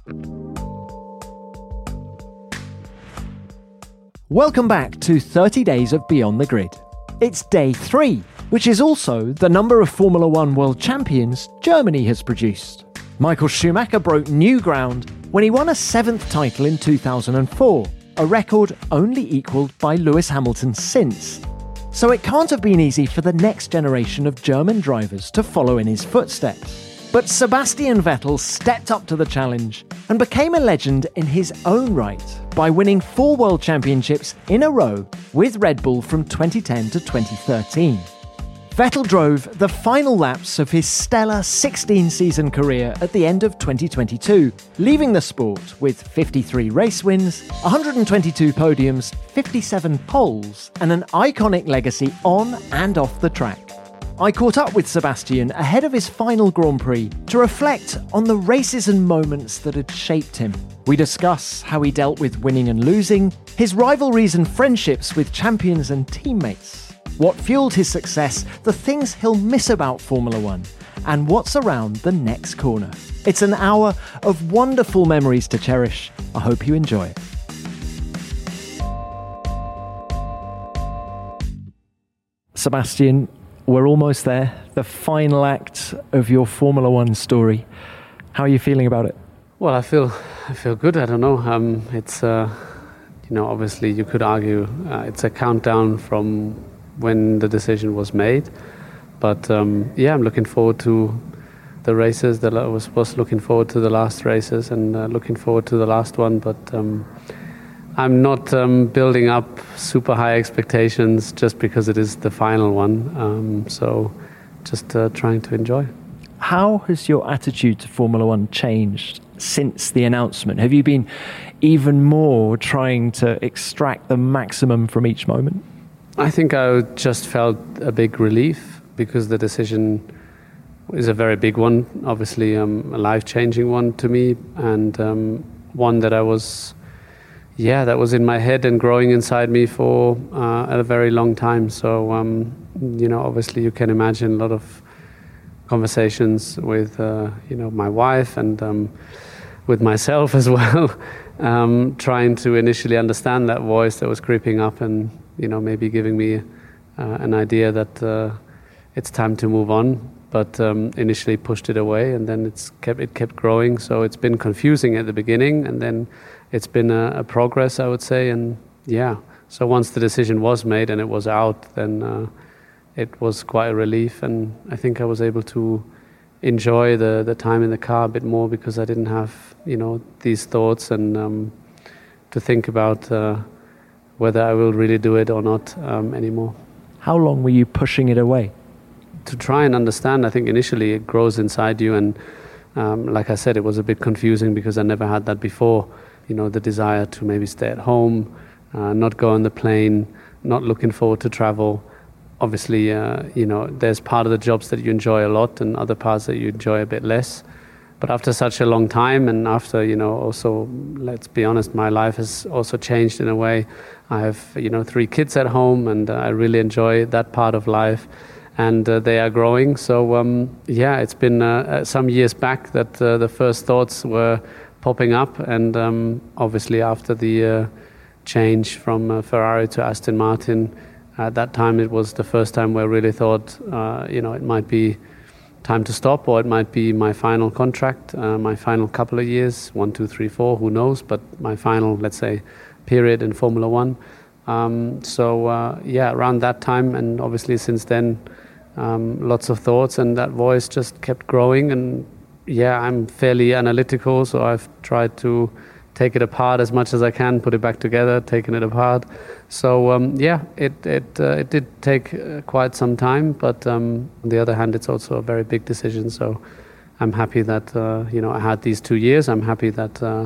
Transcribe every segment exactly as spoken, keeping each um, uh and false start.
Welcome back to thirty days of Beyond the Grid. It's day three, which is also the number of Formula One world champions Germany has produced. Michael Schumacher broke new ground when he won a seventh title in two thousand four, a record only equalled by Lewis Hamilton since. So it can't have been easy for the next generation of German drivers to follow in his footsteps. But Sebastian Vettel stepped up to the challenge and became a legend in his own right by winning four world championships in a row with Red Bull from twenty ten to twenty thirteen. Vettel drove the final laps of his stellar sixteen-season career at the end of twenty twenty-two, leaving the sport with fifty-three race wins, one hundred twenty-two podiums, fifty-seven poles, and an iconic legacy on and off the track. I caught up with Sebastian ahead of his final Grand Prix to reflect on the races and moments that had shaped him. We discuss how he dealt with winning and losing, his rivalries and friendships with champions and teammates, what fueled his success, the things he'll miss about Formula One, and what's around the next corner. It's an hour of wonderful memories to cherish. I hope you enjoy it. Sebastian, we're almost there. The final act of your Formula One story. How are you feeling about it? Well, I feel I feel good. I don't know. Um, it's uh, you know, obviously you could argue uh, it's a countdown from when the decision was made, but um, yeah, I'm looking forward to the races. That I was was looking forward to the last races and uh, looking forward to the last one. But um, I'm not um, building up super high expectations just because it is the final one. Um, so just uh, trying to enjoy. How has your attitude to Formula One changed since the announcement? Have you been even more trying to extract the maximum from each moment? I think I just felt a big relief because the decision is a very big one, obviously um, a life-changing one to me, and um, one that I was... Yeah, that was in my head and growing inside me for uh, a very long time. So, um, you know, obviously you can imagine a lot of conversations with, uh, you know, my wife and um, with myself as well, um, trying to initially understand that voice that was creeping up and, you know, maybe giving me uh, an idea that uh, it's time to move on. But um, initially pushed it away, and then it's kept it kept growing. So it's been confusing at the beginning, and then it's been a, a progress, I would say. And yeah, so once the decision was made and it was out, then uh, it was quite a relief. And I think I was able to enjoy the, the time in the car a bit more because I didn't have, you know, these thoughts and um, to think about uh, whether I will really do it or not um, anymore. How long were you pushing it away? To try and understand. I think initially it grows inside you, and um, like I said, it was a bit confusing because I never had that before. You know, the desire to maybe stay at home, uh, not go on the plane, not looking forward to travel. Obviously, uh, you know, there's part of the jobs that you enjoy a lot and other parts that you enjoy a bit less. But after such a long time, and after, you know, also, let's be honest, my life has also changed in a way. I have, you know, three kids at home, and uh, I really enjoy that part of life. And uh, they are growing. So, um, yeah, it's been uh, some years back that uh, the first thoughts were popping up. And um, obviously after the uh, change from uh, Ferrari to Aston Martin, at that time it was the first time where I really thought, uh, you know, it might be time to stop, or it might be my final contract, uh, my final couple of years, one, two, three, four, who knows, but my final, let's say, period in Formula One. Um, so, uh, yeah, around that time, and obviously since then, um, lots of thoughts, and that voice just kept growing. And yeah, I'm fairly analytical, so I've tried to take it apart as much as I can, put it back together, taking it apart. So, um, yeah, it it uh, it did take uh, quite some time, but um, on the other hand, it's also a very big decision. So I'm happy that, uh, you know, I had these two years. I'm happy that, uh,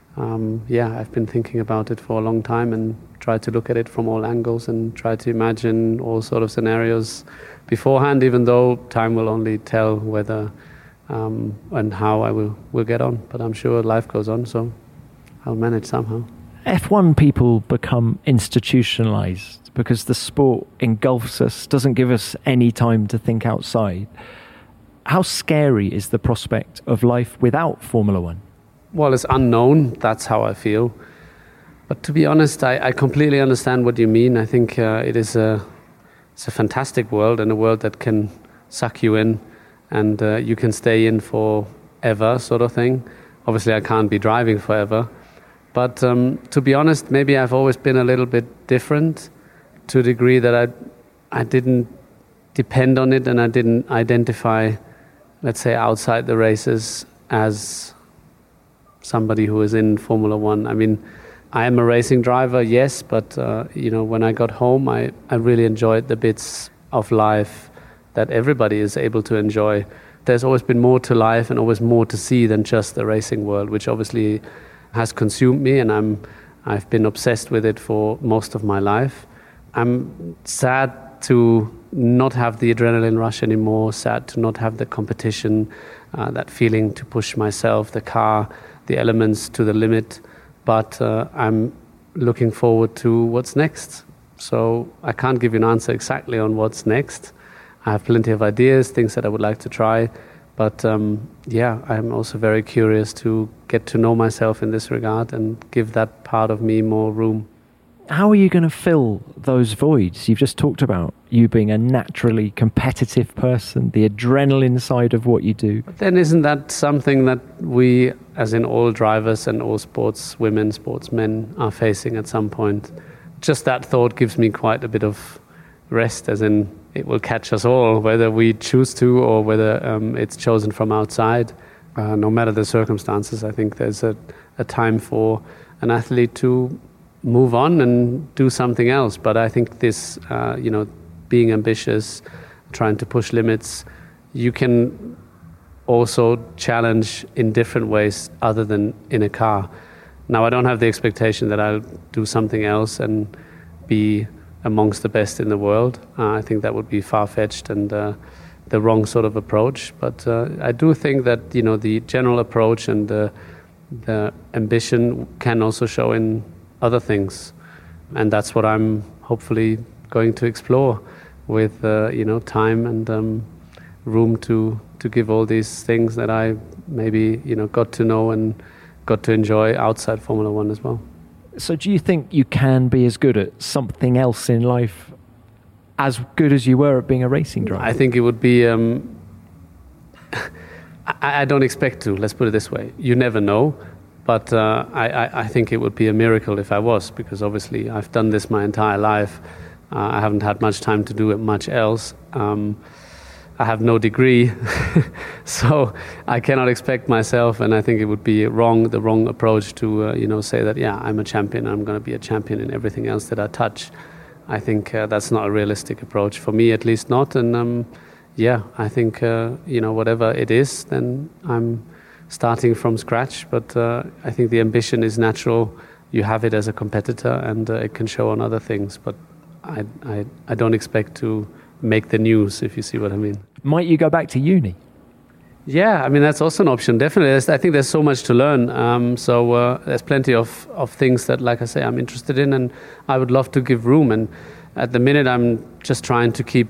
um, yeah, I've been thinking about it for a long time and try to look at it from all angles and try to imagine all sort of scenarios beforehand, even though time will only tell whether um, and how I will, will get on. But I'm sure life goes on, so I'll manage somehow. F one people become institutionalized because the sport engulfs us, doesn't give us any time to think outside. How scary is the prospect of life without Formula One? well, it's unknown. That's how I feel. But to be honest, I, I completely understand what you mean. I think uh, it is a it's a fantastic world, and a world that can suck you in, and uh, you can stay in forever, sort of thing. Obviously, I can't be driving forever. But um, to be honest, maybe I've always been a little bit different, to a degree that I I didn't depend on it, and I didn't identify, let's say, outside the races as somebody who is in Formula One. I mean, I am a racing driver, yes, but uh, you know, when I got home, I, I really enjoyed the bits of life that everybody is able to enjoy. There's always been more to life and always more to see than just the racing world, which obviously has consumed me, and I'm I've been obsessed with it for most of my life. I'm sad to not have the adrenaline rush anymore, sad to not have the competition, uh, that feeling to push myself, the car, the elements to the limit. But uh, I'm looking forward to what's next. So I can't give you an answer exactly on what's next. I have plenty of ideas, things that I would like to try. But um, yeah, I'm also very curious to get to know myself in this regard and give that part of me more room. How are you going to fill those voids? You've just talked about you being a naturally competitive person, the adrenaline side of what you do. But then isn't that something that we, as in all drivers and all sports women, sportsmen, are facing at some point? Just that thought gives me quite a bit of rest, as in it will catch us all, whether we choose to or whether um, it's chosen from outside. Uh, no matter the circumstances, I think there's a, a time for an athlete to move on and do something else. But I think this, uh, you know, being ambitious, trying to push limits, you can also challenge in different ways other than in a car. Now, I don't have the expectation that I'll do something else and be amongst the best in the world. Uh, I think that would be far-fetched and uh, the wrong sort of approach. But uh, I do think that, you know, the general approach and the, the ambition can also show in other things, and that's what I'm hopefully going to explore with uh, you know, time and um, room to to give all these things that I maybe, you know, got to know and got to enjoy outside Formula One as well. So do you think you can be as good at something else in life as good as you were at being a racing driver? I think it would be um, I, I don't expect to, let's put it this way. You never know. But uh, I, I think it would be a miracle if I was, because obviously I've done this my entire life. Uh, I haven't had much time to do it much else. Um, I have no degree, so I cannot expect myself, and I think it would be wrong, the wrong approach to uh, you know, say that, yeah, I'm a champion, I'm going to be a champion in everything else that I touch. I think uh, that's not a realistic approach, for me at least not. And um, yeah, I think uh, you know, whatever it is, then I'm starting from scratch, but uh, I think the ambition is natural. You have it as a competitor, and uh, it can show on other things, but I, I, I don't expect to make the news, if you see what I mean. Might you go back to uni? Yeah, I mean, that's also an option, definitely. There's, I think there's so much to learn, um, so uh, there's plenty of, of things that, like I say, I'm interested in, and I would love to give room. And at the minute, I'm just trying to keep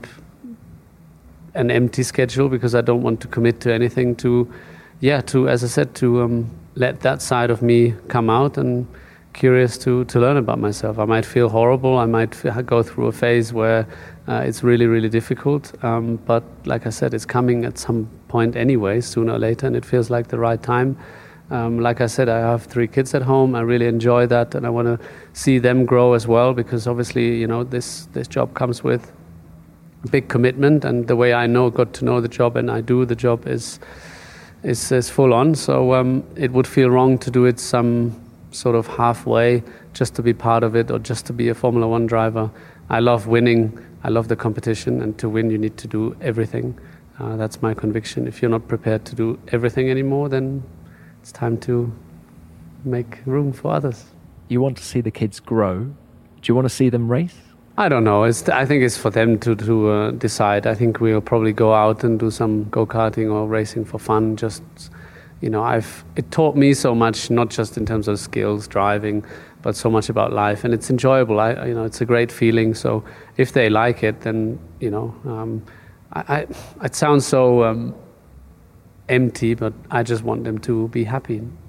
an empty schedule, because I don't want to commit to anything to Yeah, to, as I said, to um, let that side of me come out, and curious to, to learn about myself. I might feel horrible. I might f- go through a phase where uh, it's really, really difficult. Um, but like I said, it's coming at some point anyway, sooner or later, and it feels like the right time. Um, like I said, I have three kids at home. I really enjoy that, and I want to see them grow as well, because obviously, you know, this, this job comes with a big commitment, and the way I know, got to know the job and I do the job is Is, is full on, so um, it would feel wrong to do it some sort of halfway, just to be part of it or just to be a Formula One driver. I love winning, I love the competition, and to win you need to do everything. Uh, that's my conviction. If you're not prepared to do everything anymore, then it's time to make room for others. You want to see the kids grow. Do you want to see them race? I don't know. It's, I think it's for them to, to uh, decide. I think we'll probably go out and do some go-karting or racing for fun. Just, you know, I've it taught me so much, not just in terms of skills, driving, but so much about life, and it's enjoyable. I, you know, it's a great feeling. So if they like it, then, you know, um, I, I, it sounds so um, empty, but I just want them to be happy.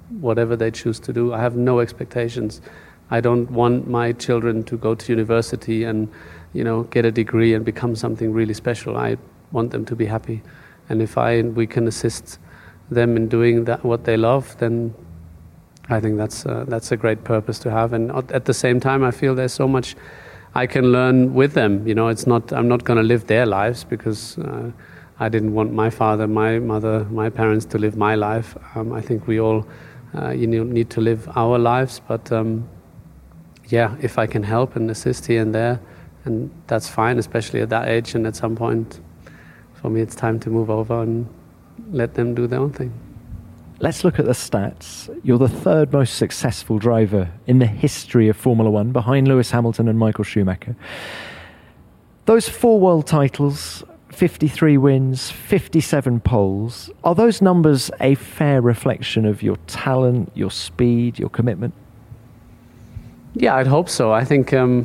whatever they choose to do. I have no expectations. I don't want my children to go to university and, you know, get a degree and become something really special. I want them to be happy. And if I we can assist them in doing that what they love, then I think that's uh, that's a great purpose to have. And at the same time, I feel there's so much I can learn with them. You know, it's not I'm not going to live their lives, because uh, I didn't want my father, my mother, my parents to live my life. Um, I think we all uh, you know need to live our lives. But um, yeah, if I can help and assist here and there, and that's fine, especially at that age. And at some point, for me, it's time to move over and let them do their own thing. Let's look at the stats. You're the third most successful driver in the history of Formula One, behind Lewis Hamilton and Michael Schumacher. Those four world titles, fifty-three wins, fifty-seven poles, are those numbers a fair reflection of your talent, your speed, your commitment? Yeah, I'd hope so. I think um,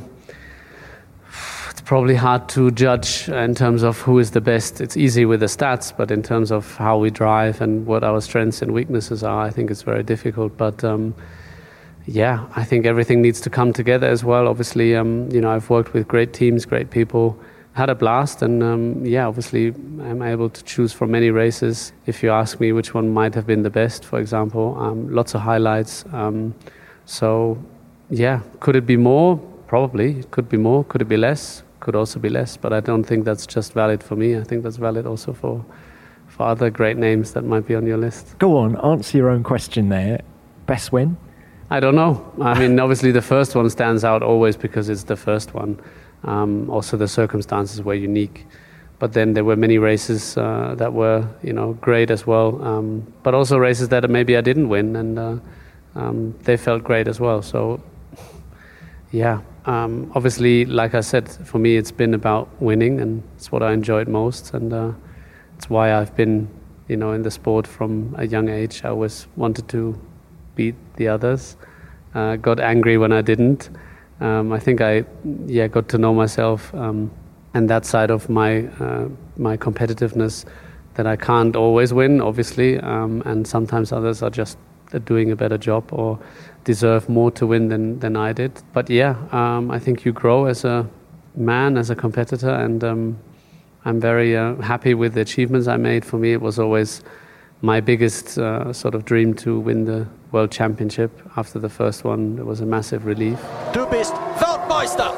it's probably hard to judge in terms of who is the best. It's easy with the stats, but in terms of how we drive and what our strengths and weaknesses are, I think it's very difficult. But um, yeah, I think everything needs to come together as well. Obviously, um, you know, I've worked with great teams, great people, had a blast, and um, yeah, obviously I'm able to choose from many races. If you ask me which one might have been the best, for example, um, lots of highlights. Um, so yeah, could it be more? Probably. It could be more. Could it be less? Could also be less. But I don't think that's just valid for me. I think that's valid also for for other great names that might be on your list. Go on, answer your own question there. Best win? I don't know. I mean, obviously the first one stands out always because it's the first one. Um, also, the circumstances were unique. But then there were many races uh, that were, you know, great as well. Um, but also races that maybe I didn't win, and uh, um, they felt great as well. So, yeah. Um, obviously, like I said, for me, it's been about winning, and it's what I enjoyed most, and uh, it's why I've been, you know, in the sport from a young age. I always wanted to beat the others. Uh, got angry when I didn't. Um, I think I, yeah, got to know myself um, and that side of my uh, my competitiveness, that I can't always win, obviously, um, and sometimes others are just doing a better job or deserve more to win than, than I did. But yeah, um, I think you grow as a man, as a competitor, and um, I'm very uh, happy with the achievements I made. For me, it was always my biggest uh, sort of dream to win the World Championship. After the first one, it was a massive relief. Du bist Weltmeister!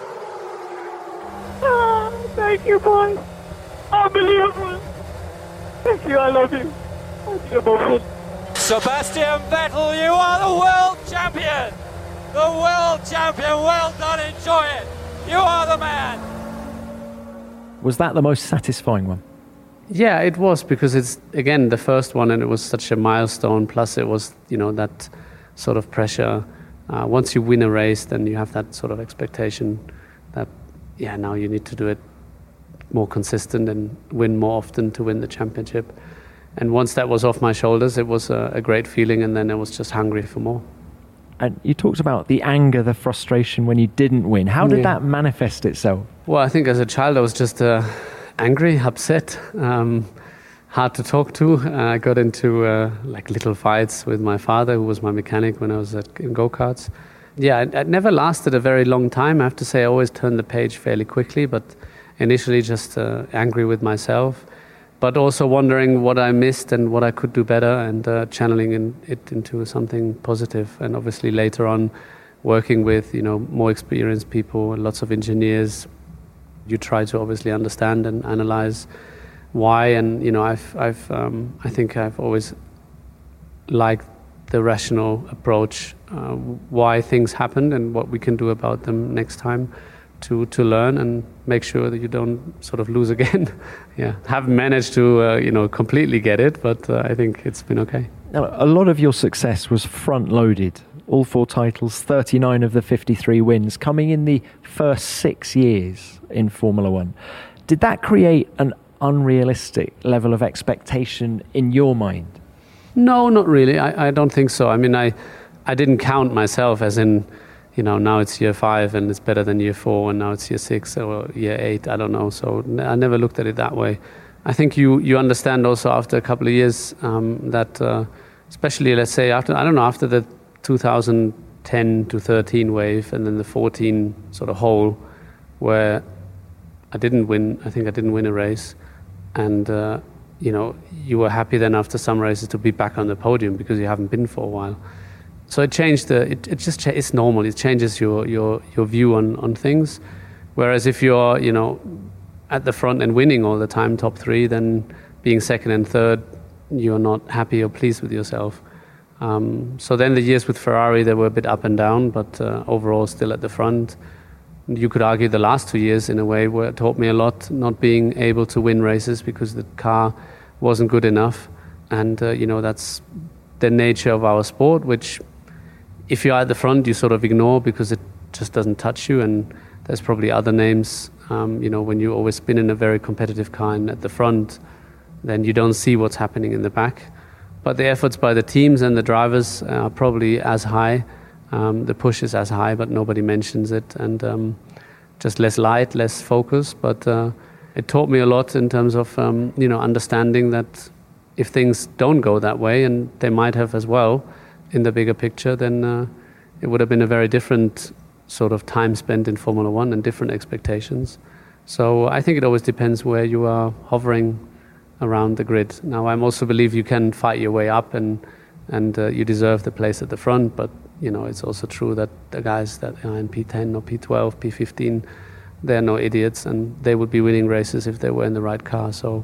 Oh, thank you, boys. Unbelievable. Thank you, I love you. Thank you, both. Sebastian Vettel, you are the world champion! The world champion, well done, enjoy it! You are the man! Was that the most satisfying one? Yeah, it was, because it's, again, the first one, and it was such a milestone, plus it was, you know, that sort of pressure. Uh, once you win a race, then you have that sort of expectation that, yeah, now you need to do it more consistent and win more often to win the championship. And once that was off my shoulders, it was a, a great feeling, and then I was just hungry for more. And you talked about the anger, the frustration when you didn't win. How did yeah. that manifest itself? Well, I think as a child I was just uh, angry, upset, um, hard to talk to. Uh, I got into uh, like little fights with my father, who was my mechanic when I was at, in go-karts. Yeah, it, it never lasted a very long time. I have to say I always turned the page fairly quickly, but initially just uh, angry with myself, but also wondering what I missed and what I could do better, and uh, channeling in, it into something positive. And obviously later on, working with, you know, more experienced people, lots of engineers, you try to obviously understand and analyze why. And you know, I've, I've, um, I think I've always liked the rational approach, uh, why things happened and what we can do about them next time. To, to learn and make sure that you don't sort of lose again. Yeah, haven't managed to uh, you know completely get it, but uh, I think it's been okay. Now, a lot of your success was front-loaded. All four titles, thirty-nine of the fifty-three wins, coming in the first six years in Formula One. Did that create an unrealistic level of expectation in your mind? No, not really. I, I don't think so. I mean, I I didn't count myself as in, you know, now it's year five and it's better than year four, and now it's year six or year eight, I don't know. So I never looked at it that way. I think you, you understand also after a couple of years um, that, uh, especially, let's say, after, I don't know, after the two thousand ten to thirteen wave and then the fourteen sort of hole where I didn't win, I think I didn't win a race. And, uh, you know, you were happy then after some races to be back on the podium because you haven't been for a while. So it changed the, it, it just, cha- it's normal. It changes your, your, your view on, on things. Whereas if you're, you know, at the front and winning all the time, top three, then being second and third, you're not happy or pleased with yourself. Um, so then the years with Ferrari, they were a bit up and down, but uh, overall still at the front. You could argue the last two years in a way were it taught me a lot, not being able to win races because the car wasn't good enough. And, uh, you know, that's the nature of our sport, which if you're at the front, you sort of ignore because it just doesn't touch you. And there's probably other names, um, you know, when you always been in a very competitive car and at the front, then you don't see what's happening in the back. But the efforts by the teams and the drivers are probably as high. Um, the push is as high, but nobody mentions it. And um, just less light, less focus. But uh, it taught me a lot in terms of, um, you know, understanding that if things don't go that way, and they might have as well in the bigger picture, then uh, it would have been a very different sort of time spent in Formula One and different expectations. So I think it always depends where you are hovering around the grid. Now, I also believe you can fight your way up and and uh, you deserve the place at the front, but you know it's also true that the guys that are in P ten or P twelve, P fifteen, they're no idiots and they would be winning races if they were in the right car. So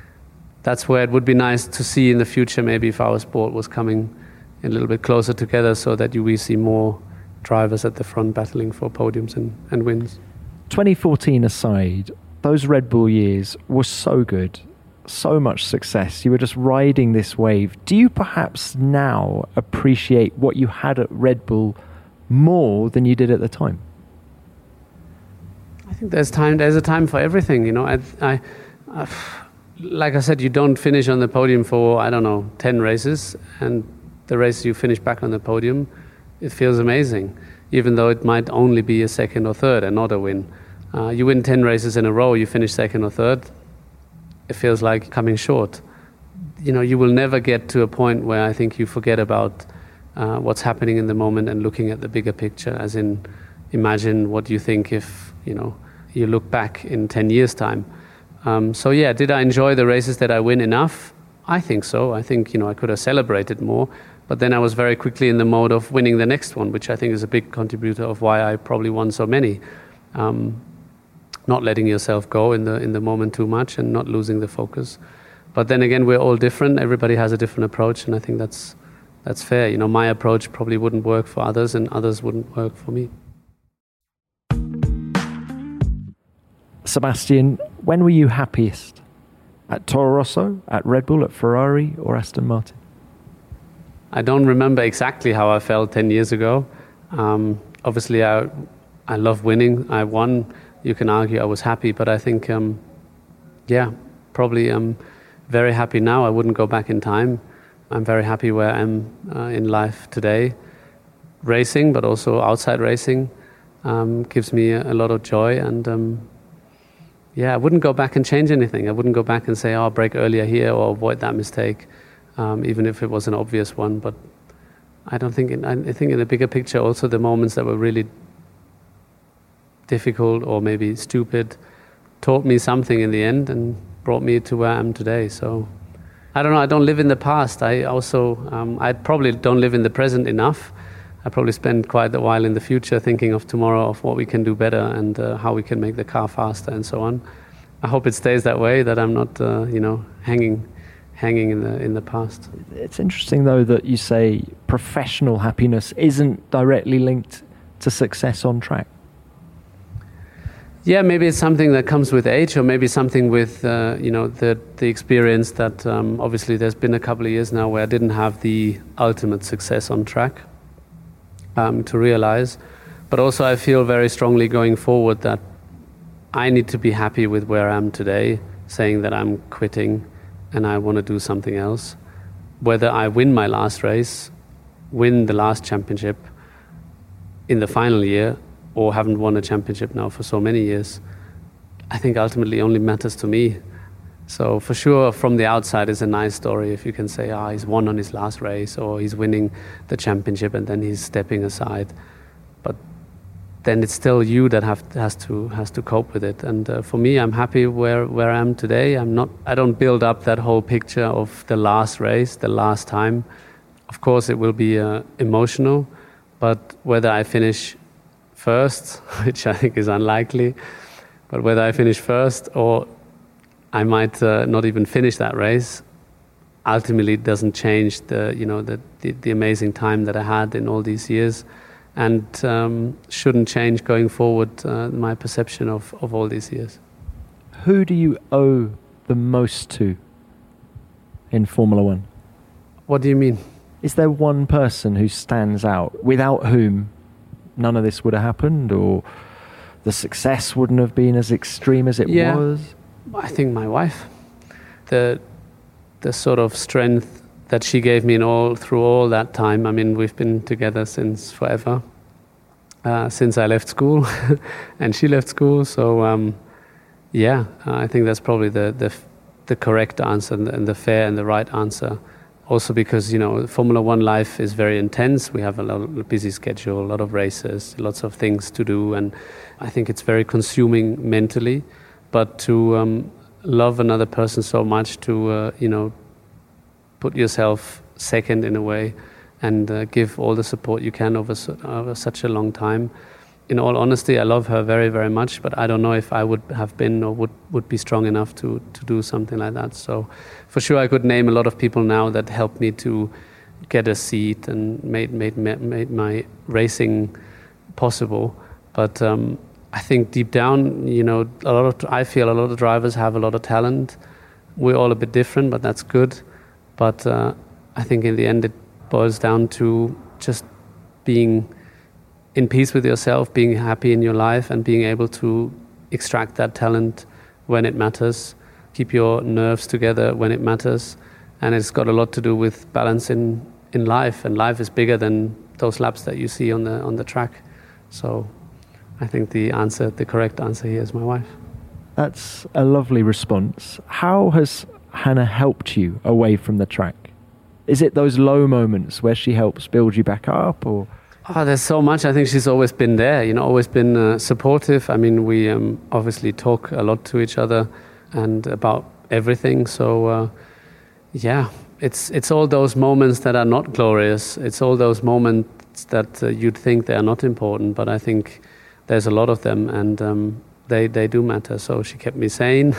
that's where it would be nice to see in the future, maybe if our sport was coming a little bit closer together so that you, we see more drivers at the front battling for podiums and, and wins. twenty fourteen aside, those Red Bull years were so good. So much success. You were just riding this wave. Do you perhaps now appreciate what you had at Red Bull more than you did at the time? I think there's time. There's a time for everything. You know, I, I, I, like I said, you don't finish on the podium for I don't know ten races, and the race you finish back on the podium, it feels amazing, even though it might only be a second or third and not a win. Uh, you win ten races in a row, you finish second or third. It feels like coming short. You know, you will never get to a point where I think you forget about uh, what's happening in the moment and looking at the bigger picture, as in imagine what you think if, you know, you look back in ten years' time. Um, so yeah, did I enjoy the races that I win enough? I think so. I think, you know, I could have celebrated more, but then I was very quickly in the mode of winning the next one, which I think is a big contributor of why I probably won so many. Um, not letting yourself go in the in the moment too much and not losing the focus. But then again, we're all different. Everybody has a different approach, and I think that's that's fair. You know, my approach probably wouldn't work for others, and others wouldn't work for me. Sebastian, when were you happiest? At Toro Rosso, at Red Bull, at Ferrari, or Aston Martin? I don't remember exactly how I felt ten years ago. Um, obviously, I I love winning. I won. You can argue I was happy, but I think, um, yeah, probably I'm very happy now. I wouldn't go back in time. I'm very happy where I am uh, in life today. Racing, but also outside racing, um, gives me a, a lot of joy. And um, yeah, I wouldn't go back and change anything. I wouldn't go back and say, oh, I'll brake earlier here or avoid that mistake, um, even if it was an obvious one. But I don't think, in, I think in the bigger picture, also the moments that were really difficult or maybe stupid taught me something in the end and brought me to where I am today. So I don't know, I don't live in the past. I also, um, I probably don't live in the present enough. I probably spend quite a while in the future thinking of tomorrow, of what we can do better and uh, how we can make the car faster and so on. I hope it stays that way, that I'm not, uh, you know, hanging hanging in the in the past. It's interesting though that you say professional happiness isn't directly linked to success on track. Yeah, maybe it's something that comes with age, or maybe something with uh, you know the the experience that um, obviously there's been a couple of years now where I didn't have the ultimate success on track um, to realize. But also I feel very strongly going forward that I need to be happy with where I am today, saying that I'm quitting and I want to do something else. Whether I win my last race, win the last championship in the final year, or haven't won a championship now for so many years, I think ultimately only matters to me. So for sure, from the outside, it's a nice story if you can say, ah, he's won on his last race, or he's winning the championship and then he's stepping aside. But then it's still you that have has to has to cope with it. And uh, for me, I'm happy where where I am today. I'm not. I don't build up that whole picture of the last race, the last time. Of course, it will be uh, emotional, but whether I finish first, which I think is unlikely, but whether I finish first or I might uh, not even finish that race, ultimately it doesn't change the you know the, the the amazing time that I had in all these years, and um, shouldn't change going forward uh, my perception of, of all these years. Who do you owe the most to in Formula One? What do you mean? Is there one person who stands out, without whom none of this would have happened, or the success wouldn't have been as extreme as it yeah, was? I think my wife. The the sort of strength that she gave me in all through all that time. I mean, we've been together since forever, uh, since I left school, and she left school. So um, yeah, I think that's probably the the the correct answer and the, and the fair and the right answer. Also because, you know, Formula One life is very intense. We have a lot of busy schedule, a lot of races, lots of things to do, and I think it's very consuming mentally. But to um, love another person so much, to uh, you know, put yourself second in a way, and uh, give all the support you can over, su- over such a long time. In all honesty, I love her very, very much, but I don't know if I would have been or would, would be strong enough to, to do something like that. So for sure I could name a lot of people now that helped me to get a seat and made made made my racing possible. But um, I think deep down, you know, a lot of I feel a lot of drivers have a lot of talent. We're all a bit different, but that's good. But uh, I think in the end it boils down to just being in peace with yourself, being happy in your life, and being able to extract that talent when it matters, keep your nerves together when it matters. And it's got a lot to do with balance in, in life, and life is bigger than those laps that you see on the on the track. So I think the answer, the correct answer here is my wife. That's a lovely response. How has Hannah helped you away from the track? Is it those low moments where she helps build you back up, or...? Oh, there's so much. I think she's always been there, you know, always been uh, supportive. I mean, we um, obviously talk a lot to each other and about everything. So, uh, yeah, it's it's all those moments that are not glorious. It's all those moments that uh, you'd think they are not important, but I think there's a lot of them, and um, they they do matter. So she kept me sane,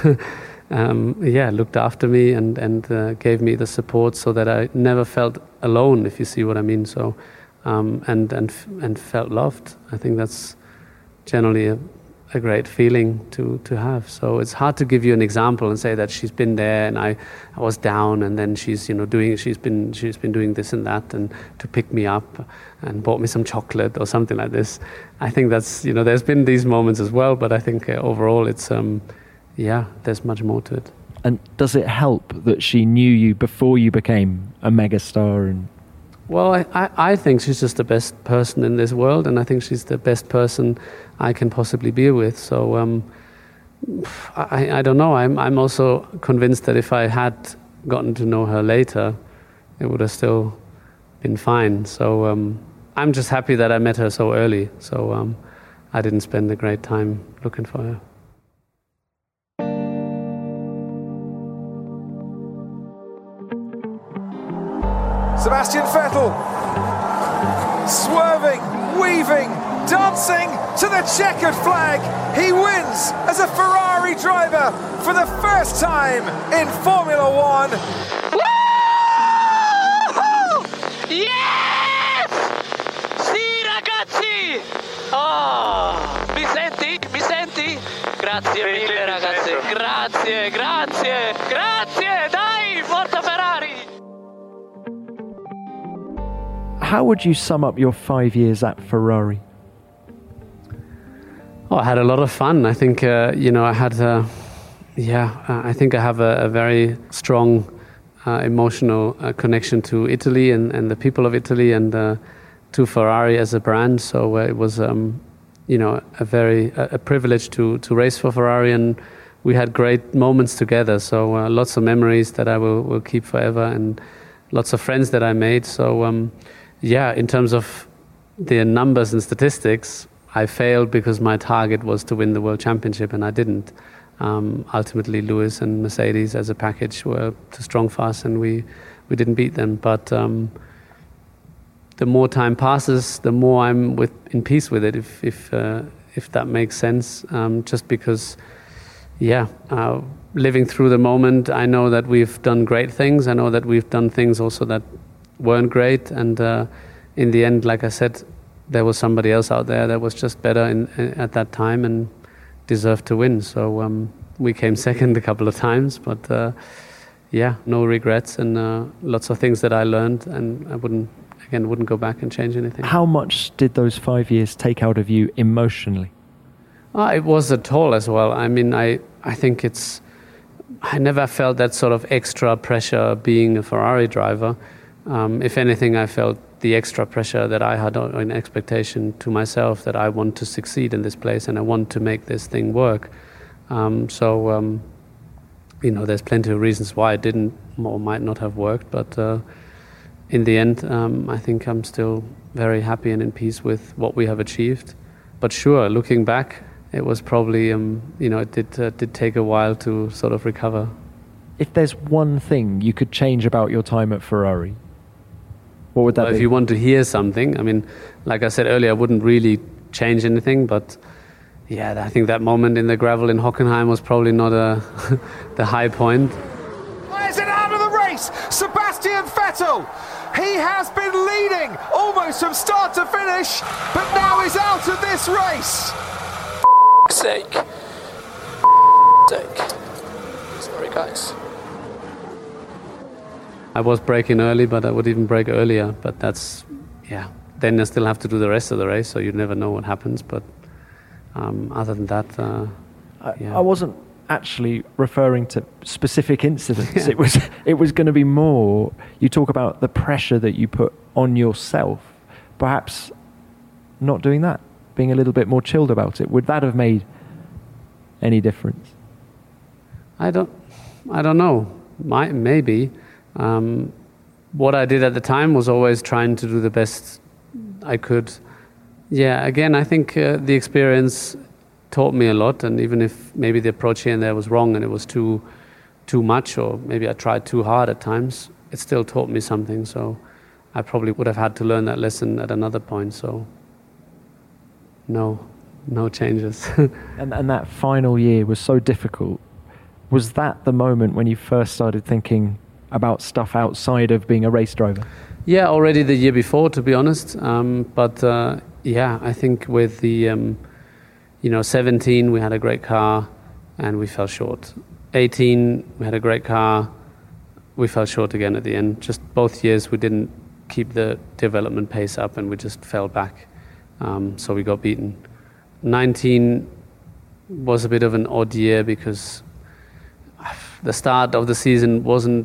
um, yeah, looked after me, and and uh, gave me the support so that I never felt alone, if you see what I mean. So. Um, and and and felt loved. I think that's generally a, a great feeling to, to have. So it's hard to give you an example and say that she's been there and I, I was down, and then she's you know doing she's been she's been doing this and that, and to pick me up and bought me some chocolate or something like this. I think that's you know there's been these moments as well, but I think uh, overall it's um yeah there's much more to it. And does it help that she knew you before you became a megastar? And Well, I, I, I think she's just the best person in this world, and I think she's the best person I can possibly be with. So um, I, I don't know. I'm I'm also convinced that if I had gotten to know her later, it would have still been fine. So um, I'm just happy that I met her so early. So um, I didn't spend a great time looking for her. Sebastian Vettel, swerving, weaving, dancing to the checkered flag. He wins as a Ferrari driver for the first time in Formula One. Woo! Yes! Sì, ragazzi! Oh, mi senti? Mi senti? Grazie mille, ragazzi. Grazie, grazie, grazie. Dai, forza Ferrari! how would you sum up your five years at Ferrari? Oh, I had a lot of fun. I think, uh, you know, I had, uh, yeah, uh, I think I have a, a very strong uh, emotional uh, connection to Italy and, and the people of Italy, and uh, to Ferrari as a brand. So uh, it was, um, you know, a very a, a privilege to to race for Ferrari, and we had great moments together. So uh, lots of memories that I will, will keep forever, and lots of friends that I made. So um, yeah, in terms of the numbers and statistics, I failed because my target was to win the World Championship, and I didn't. Um, ultimately, Lewis and Mercedes as a package were too strong for us, and we, we didn't beat them. But um, the more time passes, the more I'm with, in peace with it, if if uh, if that makes sense. Um, just because, yeah, uh, living through the moment, I know that we've done great things. I know that we've done things also that weren't great, and uh, in the end, like I said, there was somebody else out there that was just better in, in, at that time and deserved to win. So um, we came second a couple of times, but uh, yeah, no regrets, and uh, lots of things that I learned, and I wouldn't, again, wouldn't go back and change anything. How much did those five years take out of you emotionally? Uh, it was a toll as well. I mean, I, I think it's, I never felt that sort of extra pressure being a Ferrari driver. Um, if anything, I felt the extra pressure that I had an expectation to myself that I want to succeed in this place and I want to make this thing work. Um, so, um, you know, there's plenty of reasons why it didn't or might not have worked, but uh, in the end, um, I think I'm still very happy and in peace with what we have achieved. But sure, looking back, it was probably, um, you know, it did, uh, did take a while to sort of recover. If there's one thing you could change about your time at Ferrari, what would that well, be? If you want to hear something, I mean, like I said earlier, I wouldn't really change anything, but yeah, I think that moment in the gravel in Hockenheim was probably not a the high point. Is it out of the race? Sebastian Vettel! He has been leading almost from start to finish, but now he's out of this race! Sake. Sake. Sorry, guys. I was braking early, but I would even brake earlier. But that's, yeah. Then I still have to do the rest of the race, so you never know what happens. But um, other than that, uh, I, yeah. I wasn't actually referring to specific incidents. Yeah. It was it was going to be more. You talk about the pressure that you put on yourself. Perhaps not doing that, being a little bit more chilled about it. Would that have made any difference? I don't, I don't know. Might, maybe. Um, what I did at the time was always trying to do the best I could. Yeah, again, I think uh, the experience taught me a lot, and even if maybe the approach here and there was wrong and it was too too much, or maybe I tried too hard at times, it still taught me something. So I probably would have had to learn that lesson at another point. So no, no changes. and, and that final year was so difficult. Was that the moment when you first started thinking about stuff outside of being a race driver? Yeah, already the year before, to be honest. Um, but uh, yeah, I think with the, um, you know, seventeen, we had a great car and we fell short. eighteen, we had a great car, we fell short again at the end. Just both years we didn't keep the development pace up and we just fell back. Um, so we got beaten. nineteen was a bit of an odd year because the start of the season wasn't,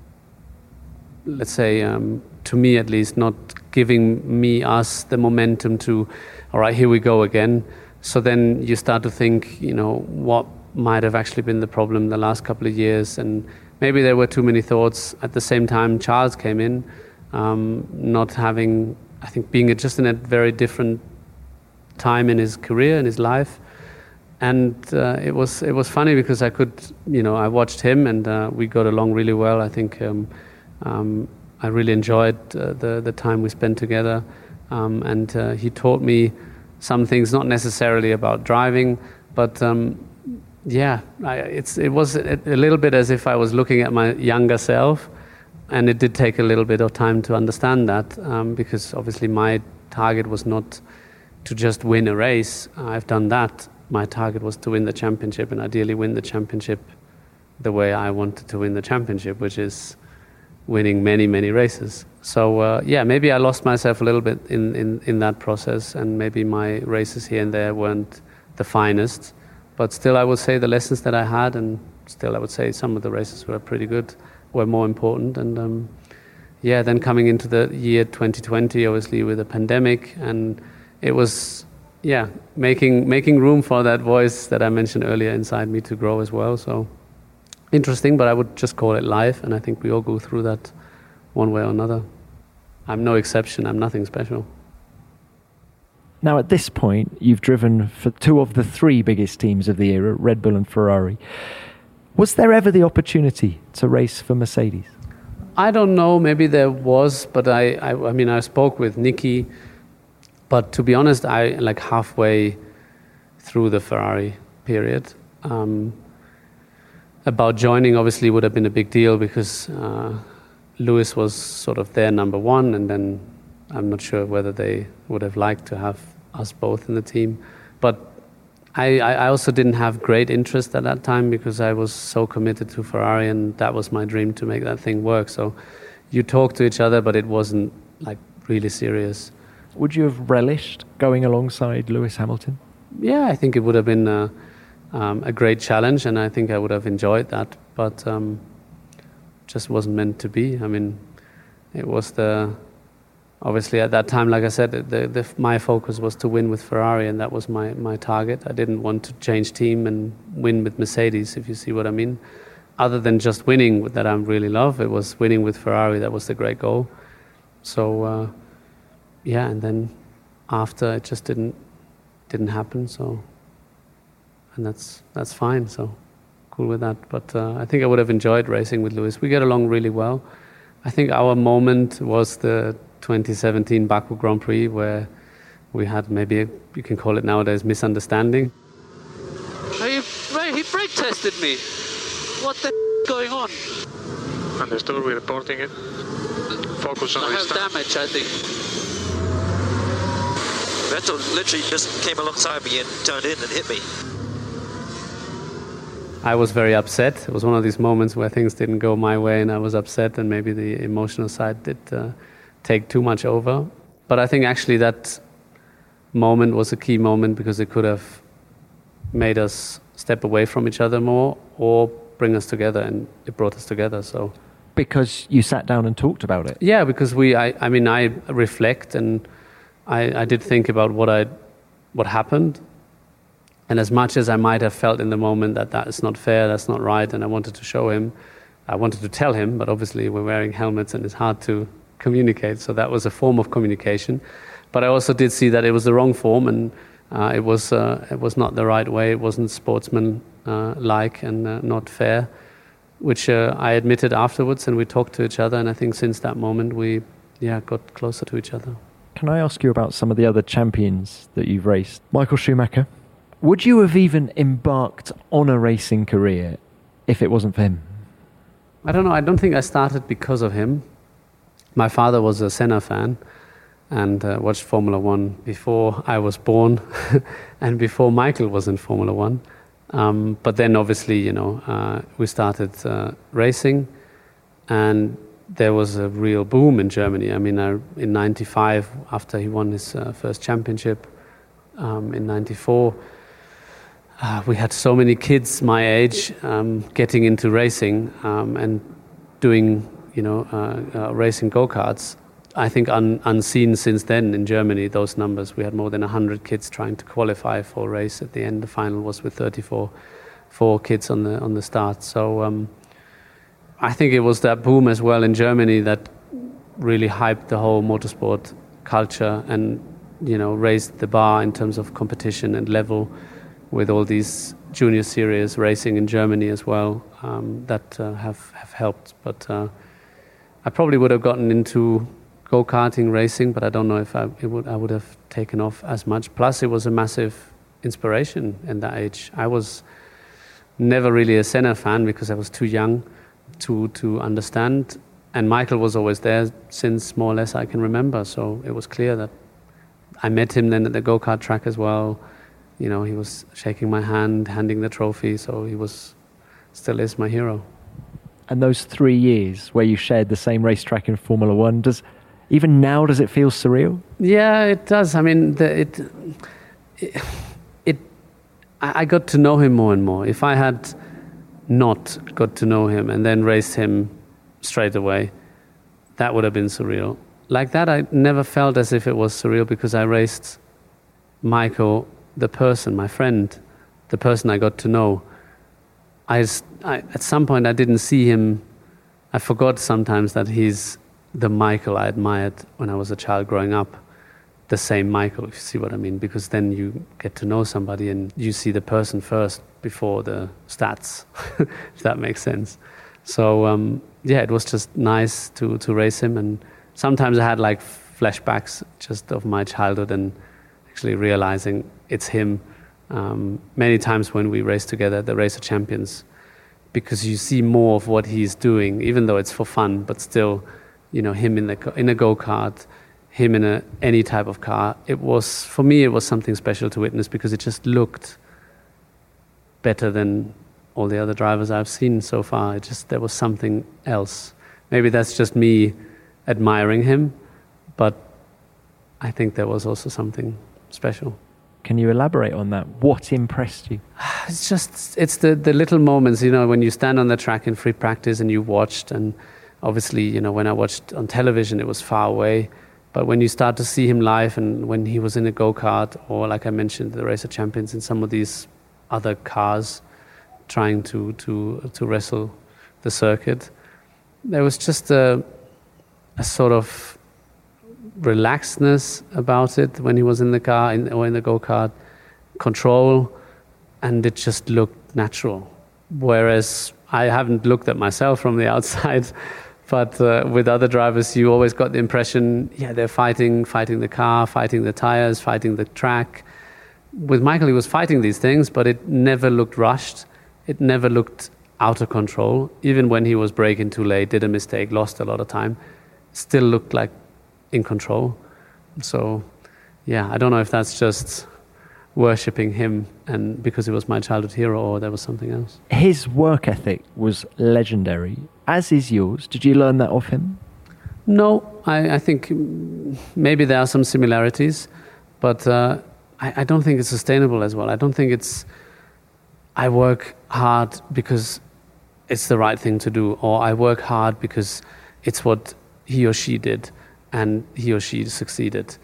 let's say, um, to me at least, not giving me, us, the momentum to, all right, here we go again. So then you start to think, you know, what might have actually been the problem the last couple of years, and maybe there were too many thoughts. At the same time, Charles came in, um, not having, I think, being just in a very different time in his career, in his life. And uh, it was it was funny because I could, you know, I watched him and uh, we got along really well. I think um, um, I really enjoyed uh, the the time we spent together, um, and uh, he taught me some things, not necessarily about driving, but um, yeah, I, it's it was a, a little bit as if I was looking at my younger self, and it did take a little bit of time to understand that, um, because obviously my target was not to just win a race. I've done that. My target was to win the championship, and ideally win the championship the way I wanted to win the championship, which is winning many, many races. So uh, yeah, maybe I lost myself a little bit in, in, in that process, and maybe my races here and there weren't the finest. But still, I would say the lessons that I had, and still I would say some of the races were pretty good, were more important. And um, yeah, then coming into the year twenty twenty, obviously with the pandemic, and it was yeah, making making room for that voice that I mentioned earlier inside me to grow as well. So interesting, but I would just call it life, and I think we all go through that one way or another. I'm no exception. I'm nothing special. Now, at this point, you've driven for two of the three biggest teams of the era, Red Bull and Ferrari. Was there ever the opportunity to race for Mercedes? I don't know. Maybe there was, but I, I, I mean, I spoke with Nicky. But to be honest, I like halfway through the Ferrari period. Um, about joining, obviously, would have been a big deal because uh, Lewis was sort of their number one, and then I'm not sure whether they would have liked to have us both in the team. But I, I also didn't have great interest at that time because I was so committed to Ferrari, and that was my dream to make that thing work. So you talk to each other, but it wasn't like really serious. Would you have relished going alongside Lewis Hamilton? Yeah, I think it would have been a, um, a great challenge, and I think I would have enjoyed that. But um, just wasn't meant to be. I mean, it was the obviously at that time, like I said, the, the, my focus was to win with Ferrari, and that was my my target. I didn't want to change team and win with Mercedes, if you see what I mean. Other than just winning that I really love, it was winning with Ferrari. That was the great goal. So. Uh, Yeah, and then after it just didn't didn't happen. So, and that's that's fine. So, cool with that. But uh, I think I would have enjoyed racing with Lewis. We get along really well. I think our moment was the twenty seventeen Baku Grand Prix, where we had maybe a, you can call it nowadays misunderstanding. He, he brake tested me. What the f- going on? Understood. We're reporting it. Focus on I have restart. damage, I think. Vettel literally just came alongside me and turned in and hit me. I was very upset. It was one of these moments where things didn't go my way and I was upset, and maybe the emotional side did uh, take too much over. But I think actually that moment was a key moment because it could have made us step away from each other more or bring us together, and it brought us together. So Because you sat down and talked about it? Yeah, because we, I, I mean, I reflect, and I, I did think about what I, what happened, and as much as I might have felt in the moment that that is not fair, that's not right, and I wanted to show him, I wanted to tell him, but obviously we're wearing helmets and it's hard to communicate, so that was a form of communication. But I also did see that it was the wrong form, and uh, it was uh, it was not the right way. It wasn't sportsman-like uh, and uh, not fair, which uh, I admitted afterwards, and we talked to each other, and I think since that moment we yeah got closer to each other. Can I ask you about some of the other champions that you've raced? Michael Schumacher, would you have even embarked on a racing career if it wasn't for him? I don't know. I don't think I started because of him. My father was a Senna fan and uh, watched Formula One before I was born and before Michael was in Formula One. Um, but then obviously, you know, uh, we started uh, racing, and there was a real boom in Germany. I mean, uh, in ninety-five, after he won his uh, first championship, um, in ninety-four, uh, we had so many kids my age um, getting into racing um, and doing, you know, uh, uh, racing go-karts. I think un- unseen since then in Germany, those numbers. We had more than one hundred kids trying to qualify for a race. At the end, the final was with thirty-four four kids on the on the start. So um, I think it was that boom as well in Germany that really hyped the whole motorsport culture and, you know, raised the bar in terms of competition and level with all these junior series racing in Germany as well um, that uh, have, have helped. But uh, I probably would have gotten into go-karting racing, but I don't know if I, it would, I would have taken off as much. Plus, it was a massive inspiration in that age. I was never really a Senna fan because I was too young to to understand, and Michael was always there since more or less I can remember. So it was clear that I met him then at the go-kart track as well. You know, he was shaking my hand, handing the trophy, so he was, still is my hero. And those three years where you shared the same racetrack in Formula One, does even now does it feel surreal? Yeah, it does. I mean, the, it, it, it, I got to know him more and more. If I had not got to know him and then raced him straight away, that would have been surreal. Like that, I never felt as if it was surreal because I raced Michael, the person, my friend, the person I got to know, I, I, at some point I didn't see him. I forgot sometimes that he's the Michael I admired when I was a child growing up. The same Michael, if you see what I mean, because then you get to know somebody and you see the person first before the stats, if that makes sense. So um, yeah, it was just nice to, to race him, and sometimes I had like flashbacks just of my childhood and actually realizing it's him. Um, many times when we race together, the Race of Champions, because you see more of what he's doing, even though it's for fun, but still, you know, him in the in a go-kart, him in a, any type of car. It was, for me, it was something special to witness because it just looked better than all the other drivers I've seen so far. It just, there was something else. Maybe that's just me admiring him, but I think there was also something special. Can you elaborate on that? What impressed you? It's just, it's the, the little moments, you know, when you stand on the track in free practice and you watched, and obviously, you know, when I watched on television, it was far away. But when you start to see him live, and when he was in a go-kart, or like I mentioned, the Race of Champions, in some of these other cars trying to, to, to wrestle the circuit, there was just a, a sort of relaxedness about it when he was in the car in, or in the go-kart, control, and it just looked natural. Whereas I haven't looked at myself from the outside, but uh, with other drivers, you always got the impression, yeah, they're fighting, fighting the car, fighting the tires, fighting the track. With Michael, he was fighting these things, but it never looked rushed. It never looked out of control. Even when he was braking too late, did a mistake, lost a lot of time, still looked like in control. So, yeah, I don't know if that's just worshipping him and because he was my childhood hero, or there was something else. His work ethic was legendary, as is yours. Did you learn that off him? No, I, I think maybe there are some similarities, but uh, I, I don't think it's sustainable as well. I don't think it's, I work hard because it's the right thing to do, or I work hard because it's what he or she did and he or she succeeded.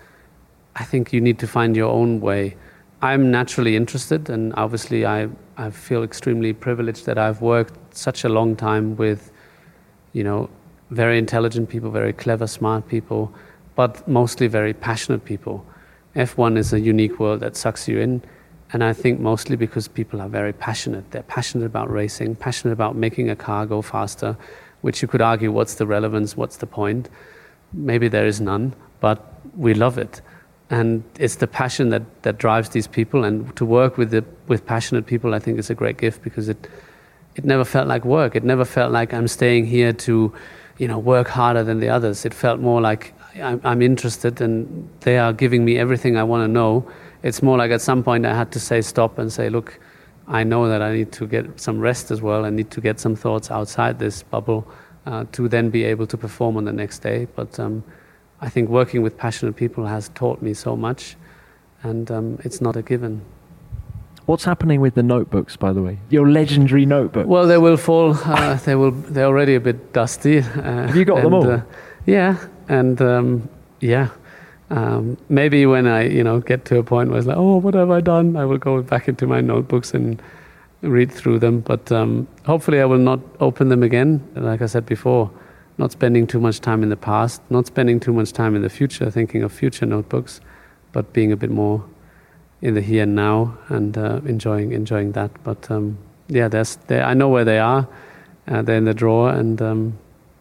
I think you need to find your own way. I'm naturally interested, and obviously I, I feel extremely privileged that I've worked such a long time with, you know, very intelligent people, very clever, smart people, but mostly very passionate people. F one is a unique world that sucks you in, and I think mostly because people are very passionate. They're passionate about racing, passionate about making a car go faster, which you could argue, what's the relevance, what's the point? Maybe there is none, but we love it. And it's the passion that, that drives these people, and to work with the, with passionate people, I think is a great gift, because it it never felt like work. It never felt like I'm staying here to, you know, work harder than the others. It felt more like I'm, I'm interested and they are giving me everything I want to know. It's more like at some point I had to say stop and say, look, I know that I need to get some rest as well. I need to get some thoughts outside this bubble uh, to then be able to perform on the next day. But um, I think working with passionate people has taught me so much, and um, it's not a given. What's happening with the notebooks, by the way? Your legendary notebooks. Well, they will fall. Uh, they will. They're already a bit dusty. Uh, Have you got and, them all? Uh, yeah, and um, yeah. Um, maybe when I, you know, get to a point where it's like, oh, what have I done? I will go back into my notebooks and read through them. But um, hopefully, I will not open them again. Like I said before, not spending too much time in the past, not spending too much time in the future, thinking of future notebooks, but being a bit more in the here and now, and uh, enjoying enjoying that. But um, yeah, there's, there, I know where they are. Uh, they're in the drawer, and um,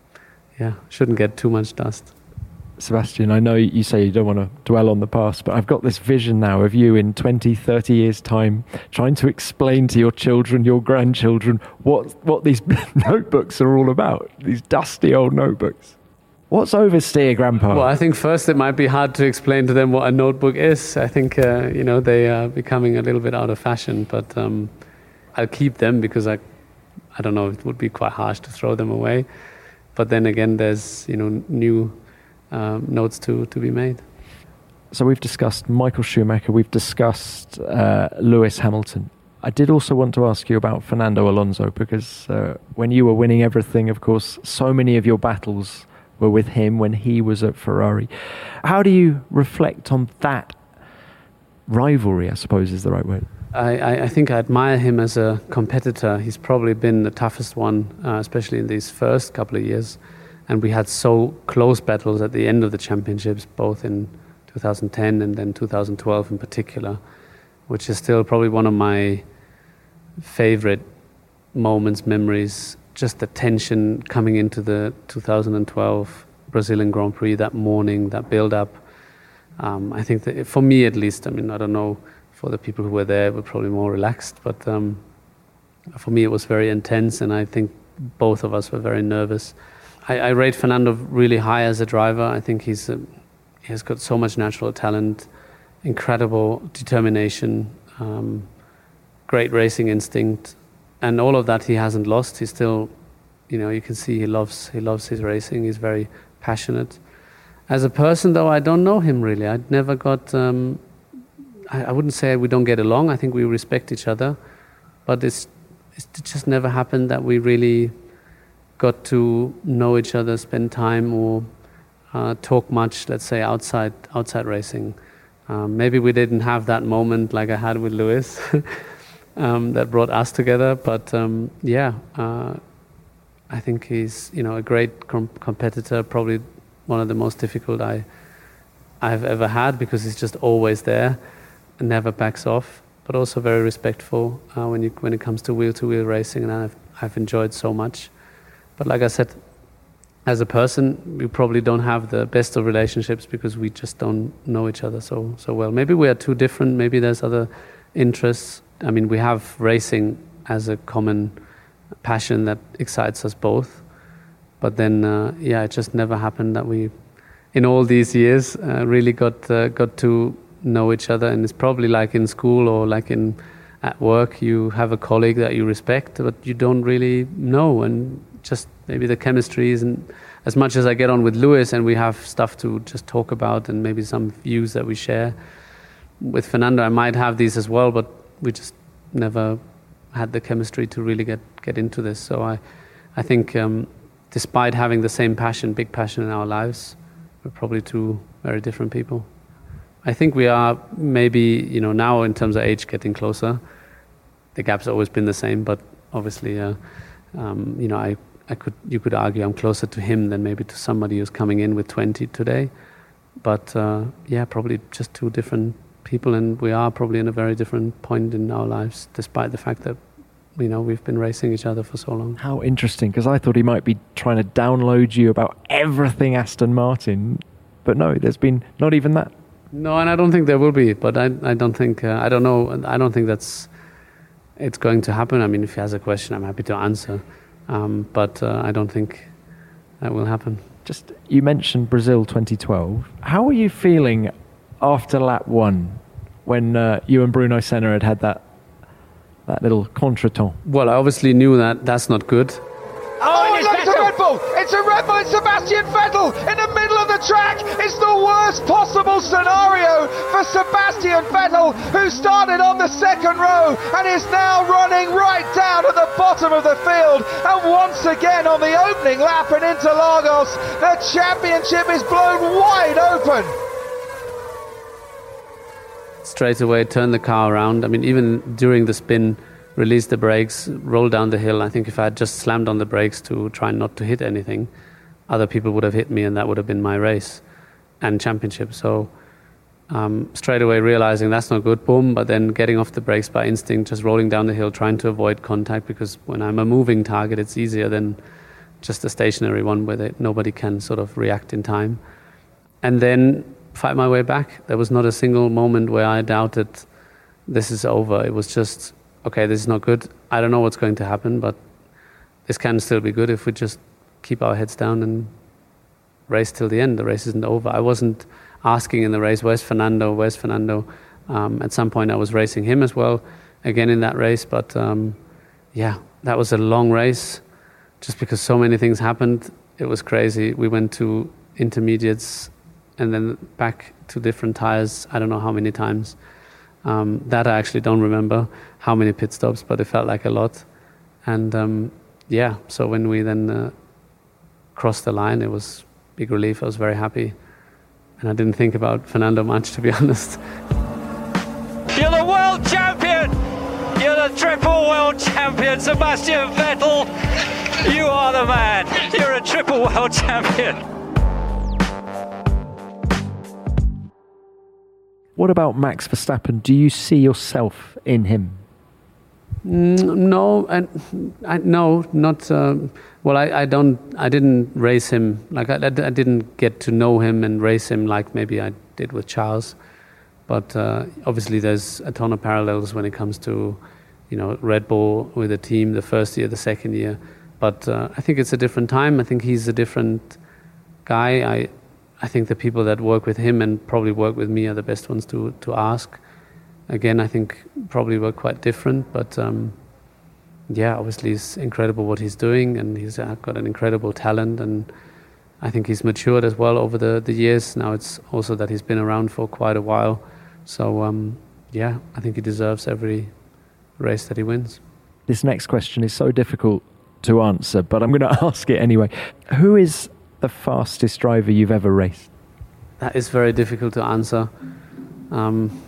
yeah, shouldn't get too much dust. Sebastian, I know you say you don't want to dwell on the past, but I've got this vision now of you in twenty, thirty years' time trying to explain to your children, your grandchildren, what what these notebooks are all about, these dusty old notebooks. What's oversteer, Grandpa? Well, I think first it might be hard to explain to them what a notebook is. I think, uh, you know, they are becoming a little bit out of fashion, but um, I'll keep them because I, I don't know, it would be quite harsh to throw them away. But then again, there's, you know, new Um, notes to, to be made. So we've discussed Michael Schumacher, we've discussed uh, Lewis Hamilton. I did also want to ask you about Fernando Alonso, because uh, when you were winning everything, of course, so many of your battles were with him when he was at Ferrari. How do you reflect on that rivalry, I suppose is the right word. I, I, I think I admire him as a competitor. He's probably been the toughest one, uh, especially in these first couple of years. And we had so close battles at the end of the championships, both in two thousand ten and then two thousand twelve in particular, which is still probably one of my favorite moments, memories. Just the tension coming into the two thousand twelve Brazilian Grand Prix, that morning, that build-up. Um, I think that for me at least, I mean, I don't know, for the people who were there, were probably more relaxed, but um, for me it was very intense, and I think both of us were very nervous. I, I rate Fernando really high as a driver. I think he's a, he has got so much natural talent, incredible determination, um, great racing instinct, and all of that he hasn't lost. He's still, you know, you can see he loves he loves his racing. He's very passionate. As a person, though, I don't know him really. I never got. Um, I, I wouldn't say we don't get along. I think we respect each other, but it's, it's it just never happened that we really got to know each other, spend time, or uh, talk much. Let's say outside outside racing. Um, maybe we didn't have that moment like I had with Lewis um, that brought us together. But um, yeah, uh, I think he's you know a great com- competitor. Probably one of the most difficult I I've ever had, because he's just always there and never backs off. But also very respectful uh, when you when it comes to wheel-to-wheel racing, and I've I've enjoyed so much. But like I said, as a person, we probably don't have the best of relationships because we just don't know each other so so well. Maybe we are too different. Maybe there's other interests. I mean, we have racing as a common passion that excites us both. But then, uh, yeah, it just never happened that we, in all these years, uh, really got uh, got to know each other. And it's probably like in school or like in at work, you have a colleague that you respect, but you don't really know, and just maybe the chemistry isn't as much as I get on with Lewis, and we have stuff to just talk about and maybe some views that we share. With Fernando, I might have these as well, but we just never had the chemistry to really get, get into this. So I, I think um, despite having the same passion, big passion in our lives, we're probably two very different people. I think we are maybe, you know, now in terms of age getting closer. The gap's always been the same, but obviously, uh, um, you know, I, I could, you could argue I'm closer to him than maybe to somebody who's coming in with twenty today. But uh, yeah, probably just two different people, and we are probably in a very different point in our lives, despite the fact that, you know, we've been racing each other for so long. How interesting, because I thought he might be trying to download you about everything Aston Martin, but no, there's been not even that. No, and I don't think there will be, but I, I don't think, uh, I don't know, I don't think that's, it's going to happen. I mean, if he has a question, I'm happy to answer, um, but uh, I don't think that will happen. Just, you mentioned Brazil twenty twelve. How were you feeling after lap one, when uh, you and Bruno Senna had had that that little contretemps? Well, I obviously knew that that's not good. Oh, oh it's a Red Bull! It's a Red Bull! It's Sebastian Vettel in the middle of the track! It's the worst possible scenario for Sebastian Vettel, who started on the second row and is now running right down at the bottom of the field. And once again on the opening lap in Interlagos, the championship is blown wide open. Straight away, turn the car around. I mean, even during the spin, release the brakes, roll down the hill. I think if I had just slammed on the brakes to try not to hit anything, other people would have hit me, and that would have been my race and championship. So um, straight away realizing that's not good, boom, but then getting off the brakes by instinct, just rolling down the hill, trying to avoid contact, because when I'm a moving target, it's easier than just a stationary one where they, nobody can sort of react in time. And then fight my way back. There was not a single moment where I doubted this is over. It was just, okay, this is not good. I don't know what's going to happen, but this can still be good if we just keep our heads down and race till the end. The race isn't over. I wasn't asking in the race, where's Fernando, where's Fernando? Um, at some point I was racing him as well, again in that race, but um, yeah, that was a long race, just because so many things happened. It was crazy. We went to intermediates and then back to different tires, I don't know how many times. Um, that I actually don't remember how many pit stops, but it felt like a lot. And um, yeah, so when we then uh, crossed the line, it was big relief. I was very happy. And I didn't think about Fernando much, to be honest. triple world champion, Sebastian Vettel. You are the man. You're a triple world champion. What about Max Verstappen? Do you see yourself in him? Mm, no, and I, no, not. Um, well, I, I don't. I didn't race him. Like I, I, I didn't get to know him and race him like maybe I did with Charles. But uh, obviously, there's a ton of parallels when it comes to, you know, Red Bull with the team, the first year, the second year. But uh, I think it's a different time. I think he's a different guy. I, I think the people that work with him and probably work with me are the best ones to to ask. Again, I think probably we're quite different, but um, yeah, obviously it's incredible what he's doing, and he's uh, got an incredible talent, and I think he's matured as well over the, the years. Now it's also that he's been around for quite a while. So um, yeah, I think he deserves every race that he wins. This next question is so difficult to answer, but I'm going to ask it anyway. Who is the fastest driver you've ever raced? That is very difficult to answer. Um,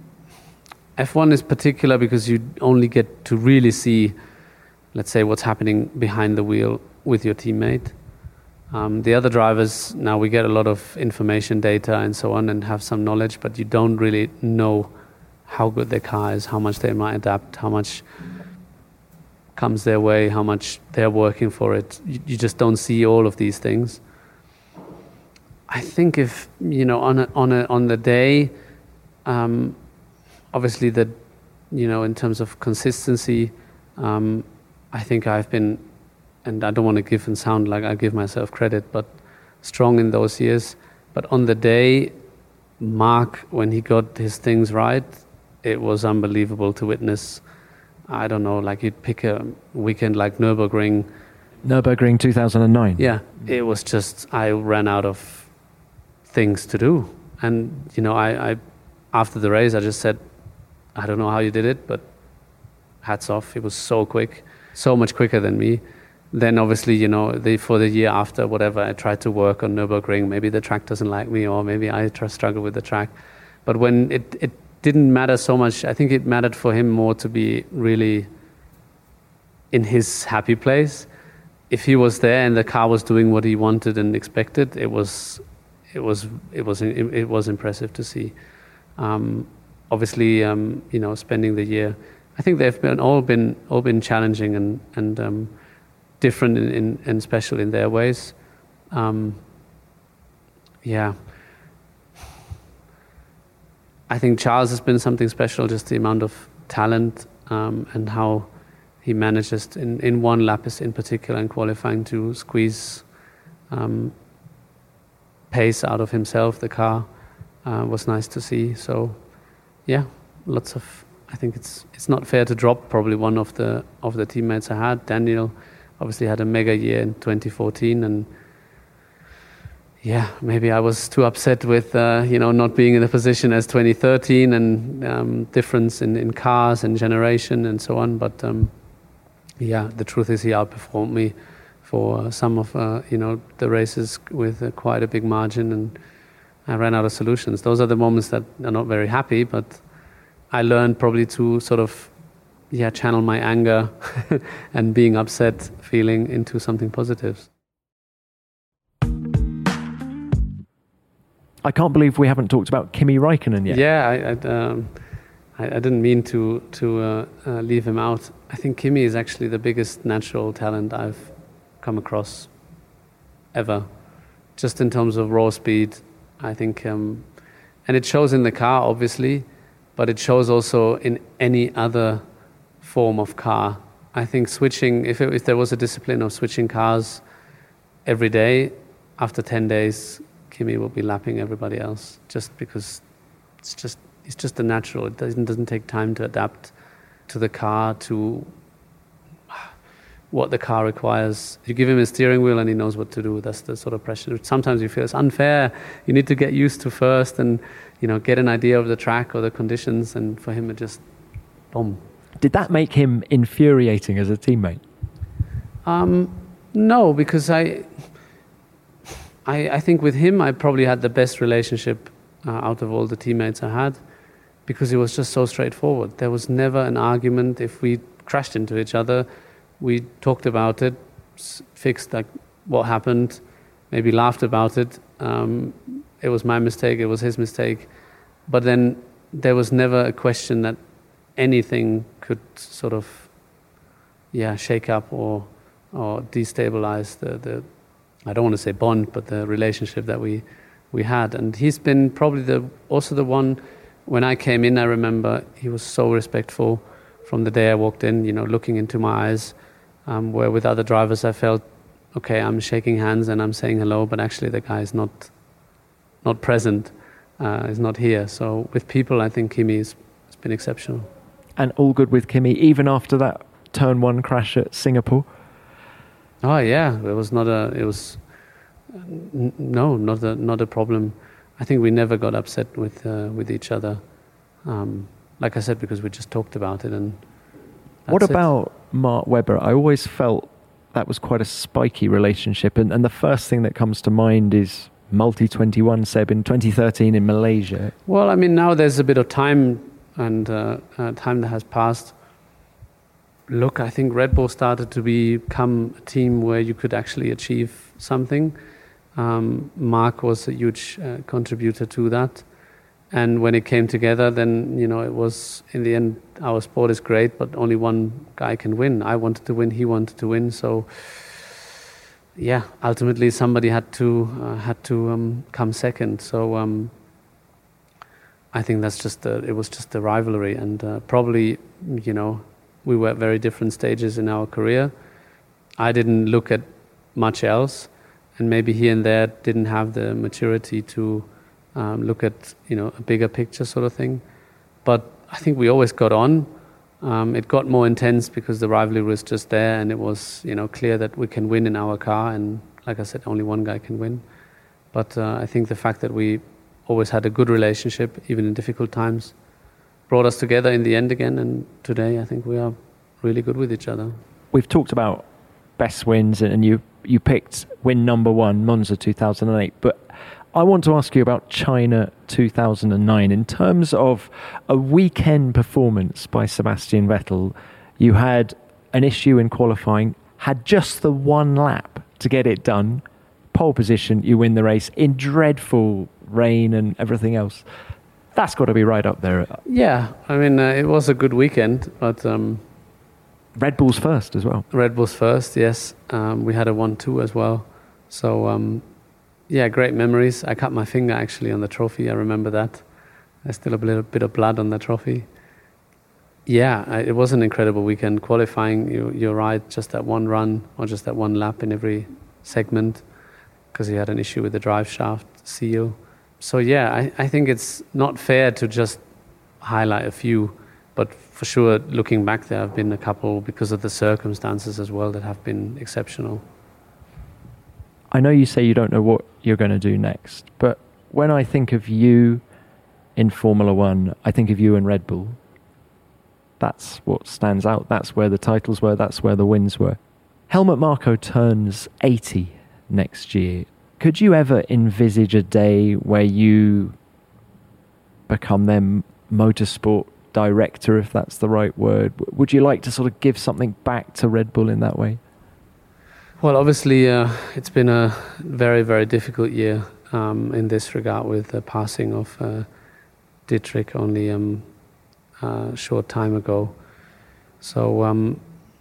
F one is particular because you only get to really see, let's say, what's happening behind the wheel with your teammate. Um, the other drivers, now we get a lot of information, data and so on, and have some knowledge, but you don't really know how good their car is, how much they might adapt, how much comes their way, how much they're working for it. You, you just don't see all of these things. I think if, you know, on a, on a, on the day, um, obviously, that, you know, in terms of consistency, um, I think I've been, and I don't want to give and sound like I give myself credit, but strong in those years. But on the day, Mark, when he got his things right, it was unbelievable to witness. I don't know, like you'd pick a weekend like Nürburgring. Nürburgring two thousand nine. Yeah, it was just, I ran out of things to do. And, you know, I, I after the race, I just said, I don't know how you did it, but hats off. It was so quick, so much quicker than me. Then obviously, you know, the, for the year after, whatever, I tried to work on Nürburgring. Maybe the track doesn't like me, or maybe I try, struggle with the track. But when it, it didn't matter so much, I think it mattered for him more to be really in his happy place. If he was there and the car was doing what he wanted and expected, it was, it was, it was, it, it was impressive to see. Um, Obviously, um, you know, spending the year, I think they've been all been all been challenging and and um, different in, in, and special in their ways. Um, yeah, I think Charles has been something special. Just the amount of talent um, and how he manages in in one lap in particular in qualifying to squeeze um, pace out of himself. The car uh, was nice to see. So. Yeah, lots of. I think it's it's not fair to drop probably one of the of the teammates I had. Daniel obviously had a mega year in twenty fourteen, and yeah, maybe I was too upset with uh, you know not being in the position as twenty thirteen and um, difference in, in cars and generation and so on. But um, yeah, the truth is he outperformed me for some of uh, you know the races with uh, quite a big margin, and I ran out of solutions. Those are the moments that are not very happy, but I learned probably to sort of, yeah, channel my anger and being upset feeling into something positive. I can't believe we haven't talked about Kimi Räikkönen yet. Yeah, I, I, um, I, I didn't mean to to uh, uh, leave him out. I think Kimi is actually the biggest natural talent I've come across ever, just in terms of raw speed. I think, um, and it shows in the car, obviously, but it shows also in any other form of car. I think switching, if, it, if there was a discipline of switching cars every day, after ten days, Kimi will be lapping everybody else, just because it's just it's just a natural. It doesn't doesn't take time to adapt to the car, to what the car requires. You give him a steering wheel and he knows what to do. That's the sort of pressure. Sometimes you feel it's unfair. You need to get used to first and, you know, get an idea of the track or the conditions. And for him, it just, boom. Did that make him infuriating as a teammate? Um, no, because I, I, I think with him, I probably had the best relationship uh, out of all the teammates I had. because it was just so straightforward. There was never an argument. If we crashed into each other, we talked about it, fixed like what happened, maybe laughed about it. Um, it was my mistake, it was his mistake. But then there was never a question that anything could sort of, yeah, shake up or or destabilize the, the I don't want to say bond, but the relationship that we we had. And he's been probably the also the one, when I came in, I remember he was so respectful from the day I walked in, you know, looking into my eyes, um, where with other drivers I felt, okay, I'm shaking hands and I'm saying hello, but actually the guy is not not present, uh, is not here. So with people, I think Kimi has been exceptional. And all good with Kimi, even after that turn one crash at Singapore? Oh yeah, it was not a, it was, n- no, not a, not a problem. I think we never got upset with uh, with each other. Um, like I said, because we just talked about it. And what about it. Mark Webber? I always felt that was quite a spiky relationship. And, and the first thing that comes to mind is Multi twenty-one Seb in twenty thirteen in Malaysia. Well, I mean, now there's a bit of time and uh, uh, time that has passed. Look, I think Red Bull started to become a team where you could actually achieve something. Um, Mark was a huge uh, contributor to that. And when it came together, then, you know, it was, in the end, our sport is great, but only one guy can win. I wanted to win, he wanted to win. So, yeah, ultimately somebody had to uh, had to um, come second. So um, I think that's just a, it was just a rivalry. And uh, probably, you know, we were at very different stages in our career. I didn't look at much else, and maybe here and there didn't have the maturity to um, look at, you know, a bigger picture sort of thing. But I think we always got on. Um, it got more intense because the rivalry was just there, and it was, you know, clear that we can win in our car. And like I said, only one guy can win. But uh, I think the fact that we always had a good relationship, even in difficult times, brought us together in the end again, and today I think we are really good with each other. We've talked about best wins, and you you picked win number one, Monza two thousand eight, but I want to ask you about China two thousand nine. In terms of a weekend performance by Sebastian Vettel, you had an issue in qualifying, had just the one lap to get it done, pole position, you win the race in dreadful rain and everything else. That's got to be right up there. Yeah, I mean, uh, it was a good weekend, but... Um, Red Bull's first as well. Red Bull's first, yes. Um, we had a one two as well. So, um, yeah, great memories. I cut my finger, actually, on the trophy. I remember that. There's still a little bit of blood on the trophy. Yeah, I, it was an incredible weekend. Qualifying, you, you're right, just that one run or just that one lap in every segment, because he had an issue with the drive shaft seal. So yeah, I, I think it's not fair to just highlight a few, but for sure, looking back, there have been a couple, because of the circumstances as well, that have been exceptional. I know you say you don't know what you're going to do next, but when I think of you in Formula One, I think of you in Red Bull. That's what stands out. That's where the titles were. That's where the wins were. Helmut Marko turns eighty next year. Could you ever envisage a day where you become their motorsport director, if that's the right word? Would you like to sort of give something back to Red Bull in that way? Well, obviously, uh, it's been a very, very difficult year um, in this regard, with the passing of uh, Dietrich only um, a short time ago. So um,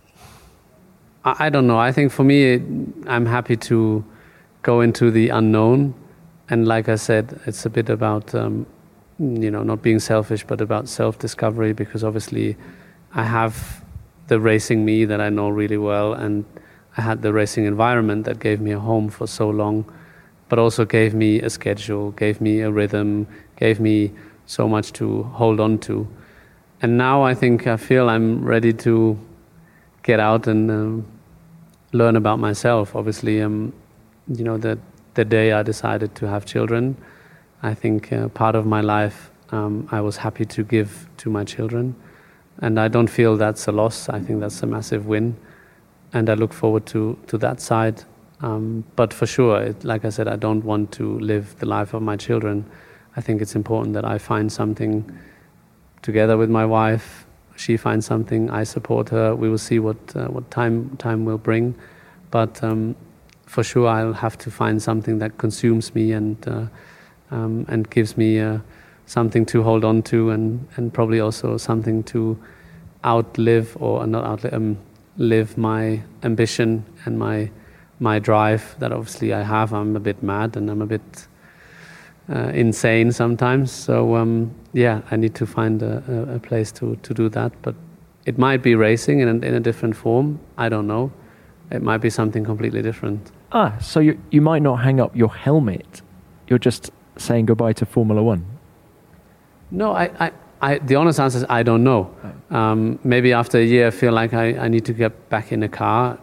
I, I don't know. I think for me, I'm happy to go into the unknown, and like I said, it's a bit about um, you know, not being selfish, but about self-discovery, because obviously I have the racing me that I know really well, and I had the racing environment that gave me a home for so long, but also gave me a schedule, gave me a rhythm, gave me so much to hold on to. And now I think I feel I'm ready to get out and um, learn about myself. Obviously, um, you know, the, the day I decided to have children, I think uh, part of my life um, I was happy to give to my children. And I don't feel that's a loss. I think that's a massive win. And I look forward to, to that side. Um, but for sure, it, like I said, I don't want to live the life of my children. I think it's important that I find something together with my wife. She finds something, I support her. We will see what uh, what time time will bring, but um, for sure I'll have to find something that consumes me and uh, um, and gives me uh, something to hold on to, and, and probably also something to outlive or not outlive, um, live my ambition and my my drive that obviously I have. I'm a bit mad and I'm a bit uh, insane sometimes. So um, yeah, I need to find a, a, a place to, to do that. But it might be racing in a, in a different form. I don't know. It might be something completely different. Ah, so you you might not hang up your helmet. You're just saying goodbye to Formula One. No, I, I, I the honest answer is I don't know. Um, maybe after a year I feel like I, I need to get back in a car.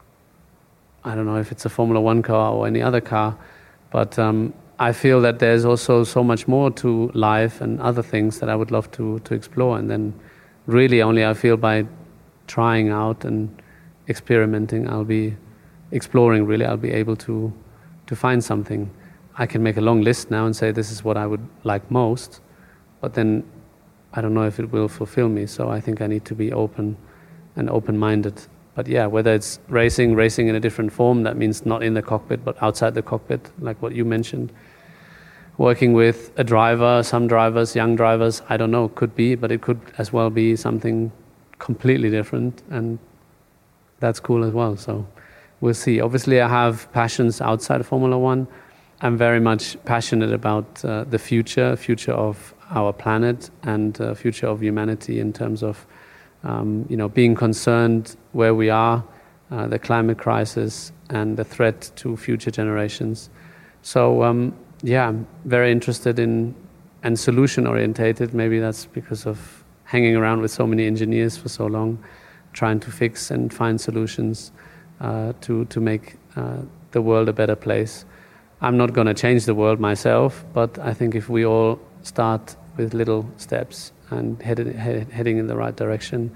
I don't know if it's a Formula One car or any other car, but um, I feel that there's also so much more to life and other things that I would love to, to explore. And then really only I feel by trying out and experimenting, I'll be exploring really, I'll be able to, to find something. I can make a long list now and say this is what I would like most, but then I don't know if it will fulfill me. So I think I need to be open and open-minded. But yeah, whether it's racing, racing in a different form, that means not in the cockpit, but outside the cockpit, like what you mentioned. Working with a driver, some drivers, young drivers, I don't know, could be, but it could as well be something completely different, and that's cool as well. So we'll see. Obviously, I have passions outside of Formula One. I'm very much passionate about uh, the future, future of our planet and uh, future of humanity in terms of Um, you know, being concerned where we are, uh, the climate crisis and the threat to future generations. So um, yeah, I'm very interested in and solution orientated. Maybe that's because of hanging around with so many engineers for so long, trying to fix and find solutions uh, to to make uh, the world a better place. I'm not going to change the world myself, but I think if we all start with little steps and headed, head, heading in the right direction.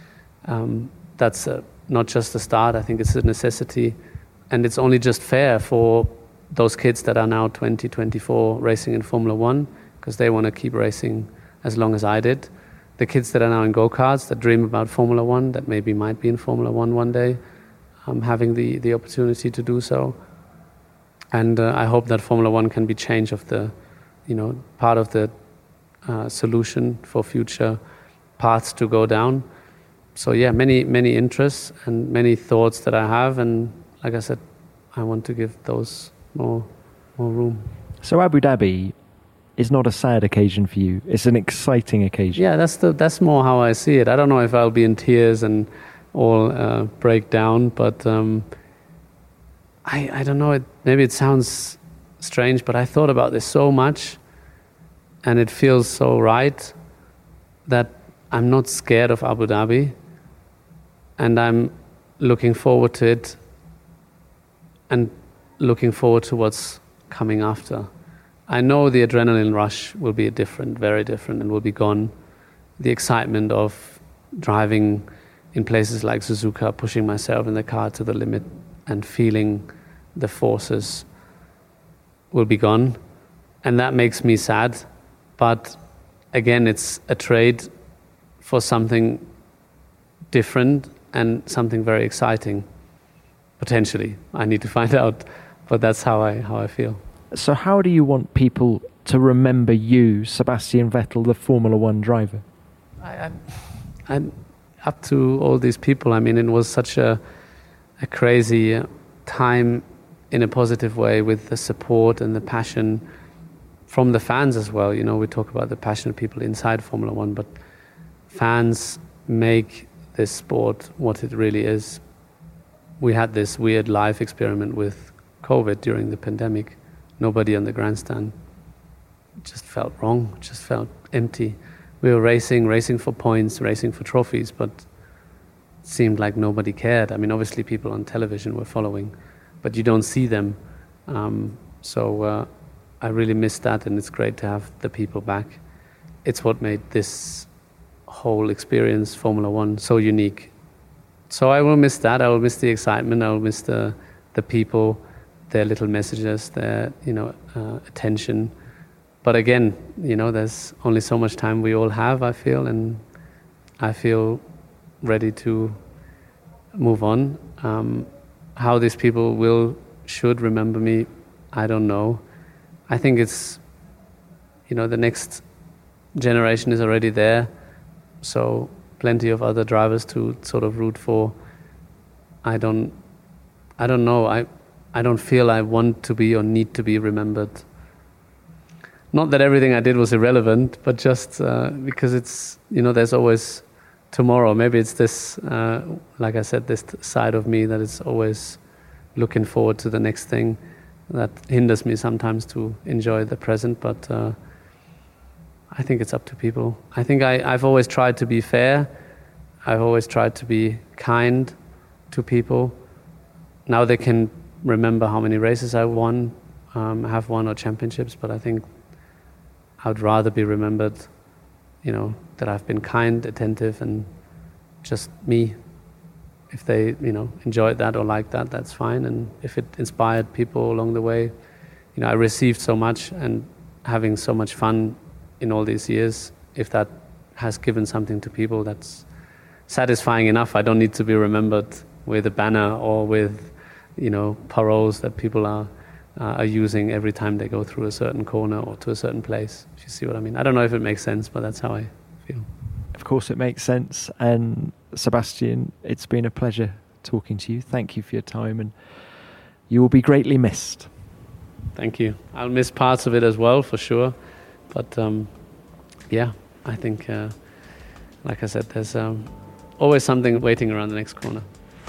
Um, that's uh, not just a start, I think it's a necessity. And it's only just fair for those kids that are now twenty, twenty-four racing in Formula One, because they want to keep racing as long as I did. The kids that are now in go-karts, that dream about Formula One, that maybe might be in Formula One one day, um, having the, the opportunity to do so. And uh, I hope that Formula One can be change of the, you know, part of the Uh, solution for future paths to go down. So yeah, many many interests and many thoughts that I have, and like I said, I want to give those more more room. So Abu Dhabi is not a sad occasion for you; it's an exciting occasion. Yeah, that's the that's more how I see it. I don't know if I'll be in tears and all uh, break down, but um, I I don't know. It, maybe it sounds strange, but I thought about this so much. And it feels so right that I'm not scared of Abu Dhabi, and I'm looking forward to it and looking forward to what's coming after. I know the adrenaline rush will be different, very different, and will be gone. The excitement of driving in places like Suzuka, pushing myself in the car to the limit and feeling the forces will be gone. And that makes me sad. But again, it's a trade for something different and something very exciting, potentially. I need to find out, but that's how I how I feel. So how do you want people to remember you, Sebastian Vettel, the Formula One driver? I, I, I'm up to all these people. I mean, it was such a, a crazy time in a positive way, with the support and the passion from the fans as well. You know, we talk about the passionate people inside Formula One, but fans make this sport what it really is. We had this weird live experiment with COVID during the pandemic. Nobody on the grandstand. It just felt wrong, it just felt empty. We were racing, racing for points, racing for trophies, but it seemed like nobody cared. I mean, obviously people on television were following, but you don't see them. Um, so, uh, I really miss that, and it's great to have the people back. It's what made this whole experience, Formula One, so unique. So I will miss that. I will miss the excitement. I will miss the the people, their little messages, their you know uh, attention. but again, you know, there's only so much time we all have, I feel, and I feel ready to move on. Um, how these people will, should remember me, I don't know. I think it's, you know, the next generation is already there, so plenty of other drivers to sort of root for. I don't, I don't know. I, I don't feel I want to be or need to be remembered. Not that everything I did was irrelevant, but just uh, because it's, you know, there's always tomorrow. Maybe it's this, uh, like I said, this side of me that is always looking forward to the next thing that hinders me sometimes to enjoy the present. But uh, I think it's up to people. I think I, I've always tried to be fair. I've always tried to be kind to people. Now they can remember how many races I won, um, have won, or championships, but I think I would rather be remembered, you know, that I've been kind, attentive, and just me. If they, you know, enjoyed that or liked that, that's fine. And if it inspired people along the way, you know, I received so much, and having so much fun in all these years, if that has given something to people, that's satisfying enough. I don't need to be remembered with a banner or with, you know, paroles that people are uh, are using every time they go through a certain corner or to a certain place. If you see what I mean. I don't know if it makes sense, but that's how I feel. Of course it makes sense. And Sebastian, it's been a pleasure talking to you. Thank you for your time, and you will be greatly missed. Thank you. I'll miss parts of it as well, for sure. But um, yeah, I think, uh, like I said, there's um, always something waiting around the next corner.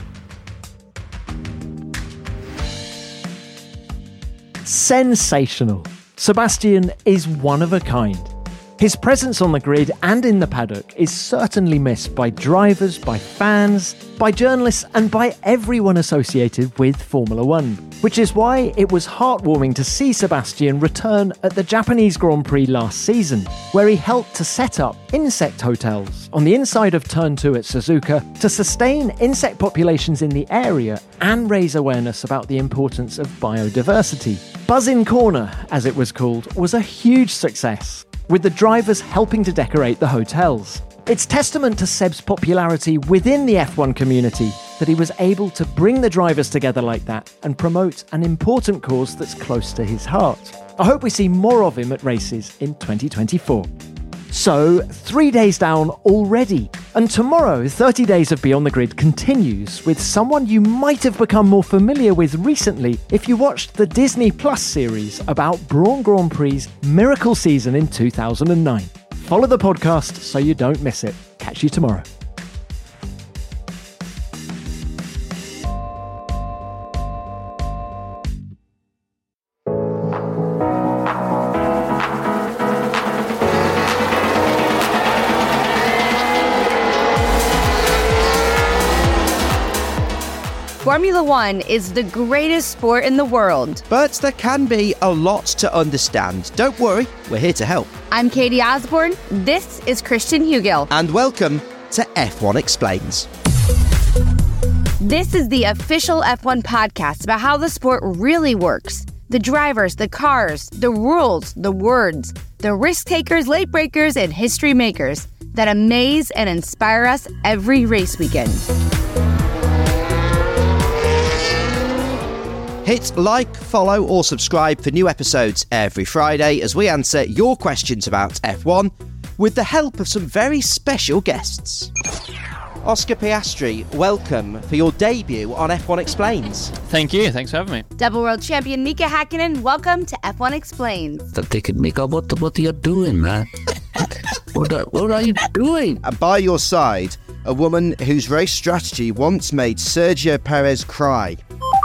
Sensational. Sebastian is one of a kind. His presence on the grid and in the paddock is certainly missed by drivers, by fans, by journalists, and by everyone associated with Formula One. Which is why it was heartwarming to see Sebastian return at the Japanese Grand Prix last season, where he helped to set up insect hotels on the inside of Turn two at Suzuka to sustain insect populations in the area and raise awareness about the importance of biodiversity. Buzz-in Corner, as it was called, was a huge success, with the drivers helping to decorate the hotels. It's testament to Seb's popularity within the F one community that he was able to bring the drivers together like that and promote an important cause that's close to his heart. I hope we see more of him at races in twenty twenty-four. So, three days down already. And tomorrow, thirty Days of Beyond the Grid continues with someone you might have become more familiar with recently if you watched the Disney Plus series about Brawn Grand Prix's miracle season in two thousand nine. Follow the podcast so you don't miss it. Catch you tomorrow. Formula One is the greatest sport in the world. But there can be a lot to understand. Don't worry, we're here to help. I'm Katie Osborne. This is Christian Hugill. And welcome to F one Explains. This is the official F one podcast about how the sport really works. The drivers, the cars, the rules, the words, the risk takers, late breakers, and history makers that amaze and inspire us every race weekend. Hit like, follow, or subscribe for new episodes every Friday as we answer your questions about F one with the help of some very special guests. Oscar Piastri, welcome for your debut on F one Explains. Thank you, thanks for having me. Double world champion Mika Hakkinen, welcome to F one Explains. Take it, Mika, what, what are you doing, man? what, are, what are you doing? And by your side, a woman whose race strategy once made Sergio Perez cry.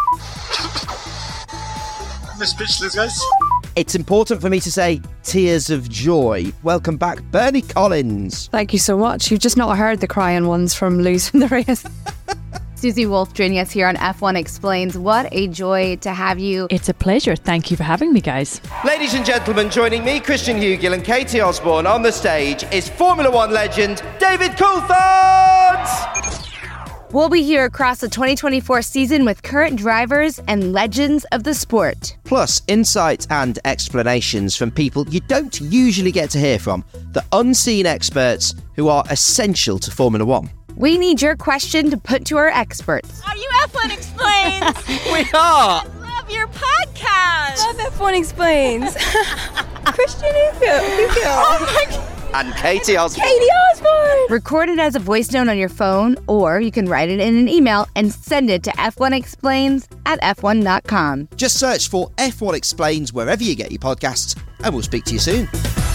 I'm speechless, guys. It's important for me to say tears of joy. Welcome back, Bernie Collins. Thank you so much. You've just not heard the crying ones from losing the race. Susie Wolf joining us here on F one Explains. What a joy to have you. It's a pleasure. Thank you for having me, guys. Ladies and gentlemen, joining me, Christian Hugill and Katie Osborne on the stage is Formula One legend David Coulthard. We'll be here across the twenty twenty-four season with current drivers and legends of the sport. Plus, insight and explanations from people you don't usually get to hear from, the unseen experts who are essential to Formula One. We need your question to put to our experts. Are you F one Explains? We are! I love your podcast! Love F one Explains. Christian Hugo. Hugo. Oh my God. And Katie Osborne. Katie Osborne! Record it as a voice note on your phone, or you can write it in an email and send it to f one explains at f one dot com. Just search for F one Explains wherever you get your podcasts, and we'll speak to you soon.